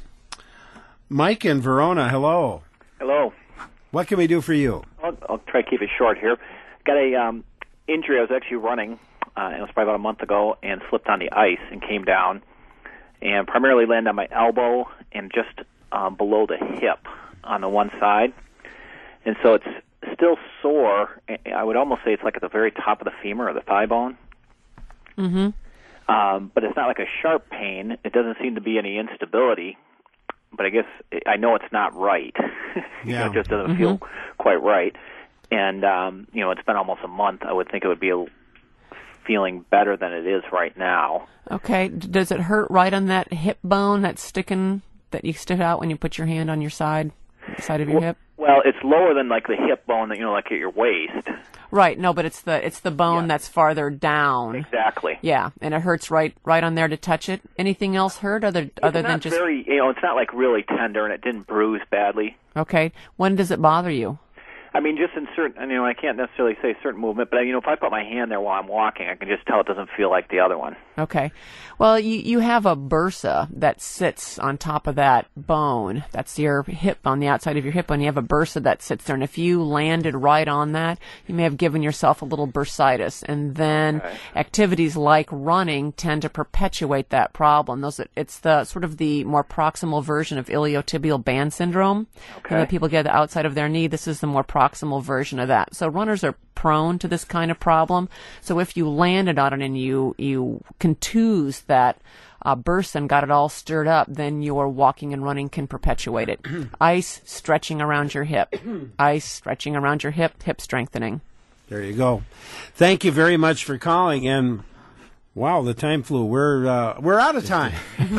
Mike in Verona, hello. Hello. What can we do for you? I'll, I'll try to keep it short here. Got a um, injury. I was actually running, uh, it was probably about a month ago, and slipped on the ice and came down, and primarily landed on my elbow and just um, below the hip on the one side, and so it's still sore. I would almost say it's like at the very top of the femur or the thigh bone. Mm-hmm. Um, but it's not like a sharp pain. It doesn't seem to be any instability, but I guess I know it's not right. you know, it just doesn't Mm-hmm. feel quite right. And, um, you know, it's been almost a month. I would think it would be a, feeling better than it is right now. Okay. D- does it hurt right on that hip bone that's sticking, that you stick out when you put your hand on your side? Side of your well, hip? Well, it's lower than like the hip bone that, you know, like at your waist. Right. No, but it's the it's the bone Yeah. that's farther down. Exactly. Yeah, and it hurts right right on there to touch it. Anything else hurt other It's other not than just very, you know, it's not like really tender, and it didn't bruise badly. Okay. When does it bother you? I mean, just in certain, you know, I can't necessarily say certain movement, but, you know, if I put my hand there while I'm walking, I can just tell it doesn't feel like the other one. Okay. Well, you, you have a bursa that sits on top of that bone. That's your hip, on the outside of your hip, and you have a bursa that sits there. And if you landed right on that, you may have given yourself a little bursitis. And then Okay. activities like running tend to perpetuate that problem. Those, it's the sort of the more proximal version of iliotibial band syndrome. Okay. You know, people get the outside of their knee. This is the more proximal version of that. So runners are prone to this kind of problem. So if you landed on it and you you contused that uh, burst and got it all stirred up, then your walking and running can perpetuate it. Ice stretching around your hip. Ice stretching around your hip, hip strengthening. There you go. Thank you very much for calling. And wow, the time flew. We're uh, we're out of time,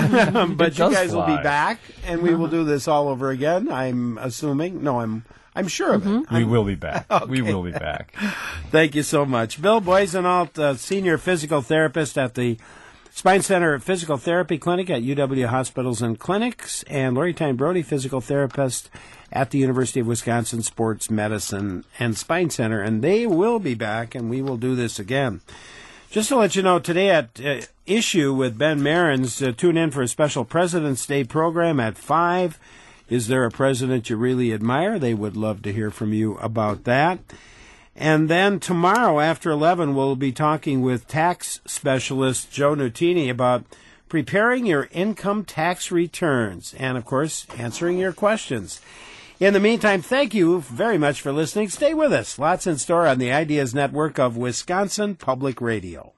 but you does guys will be fly. back, and we will do this all over again. I'm assuming. No, I'm I'm sure of it. We I'm- will be back. We will be back. Thank you so much. Bill Boisenalt, uh, senior physical therapist at the Spine Center Physical Therapy Clinic at U W Hospitals and Clinics, and Lori Tyne Brody, physical therapist at the University of Wisconsin Sports Medicine and Spine Center, and they will be back, and we will do this again. Just to let you know, today at uh, Issue with Ben Marins, uh, tune in for a special President's Day program at five. Is there a president you really admire? They would love to hear from you about that. And then tomorrow after eleven, we'll be talking with tax specialist Joe Nutini about preparing your income tax returns and, of course, answering your questions. In the meantime, thank you very much for listening. Stay with us. Lots in store on the Ideas Network of Wisconsin Public Radio.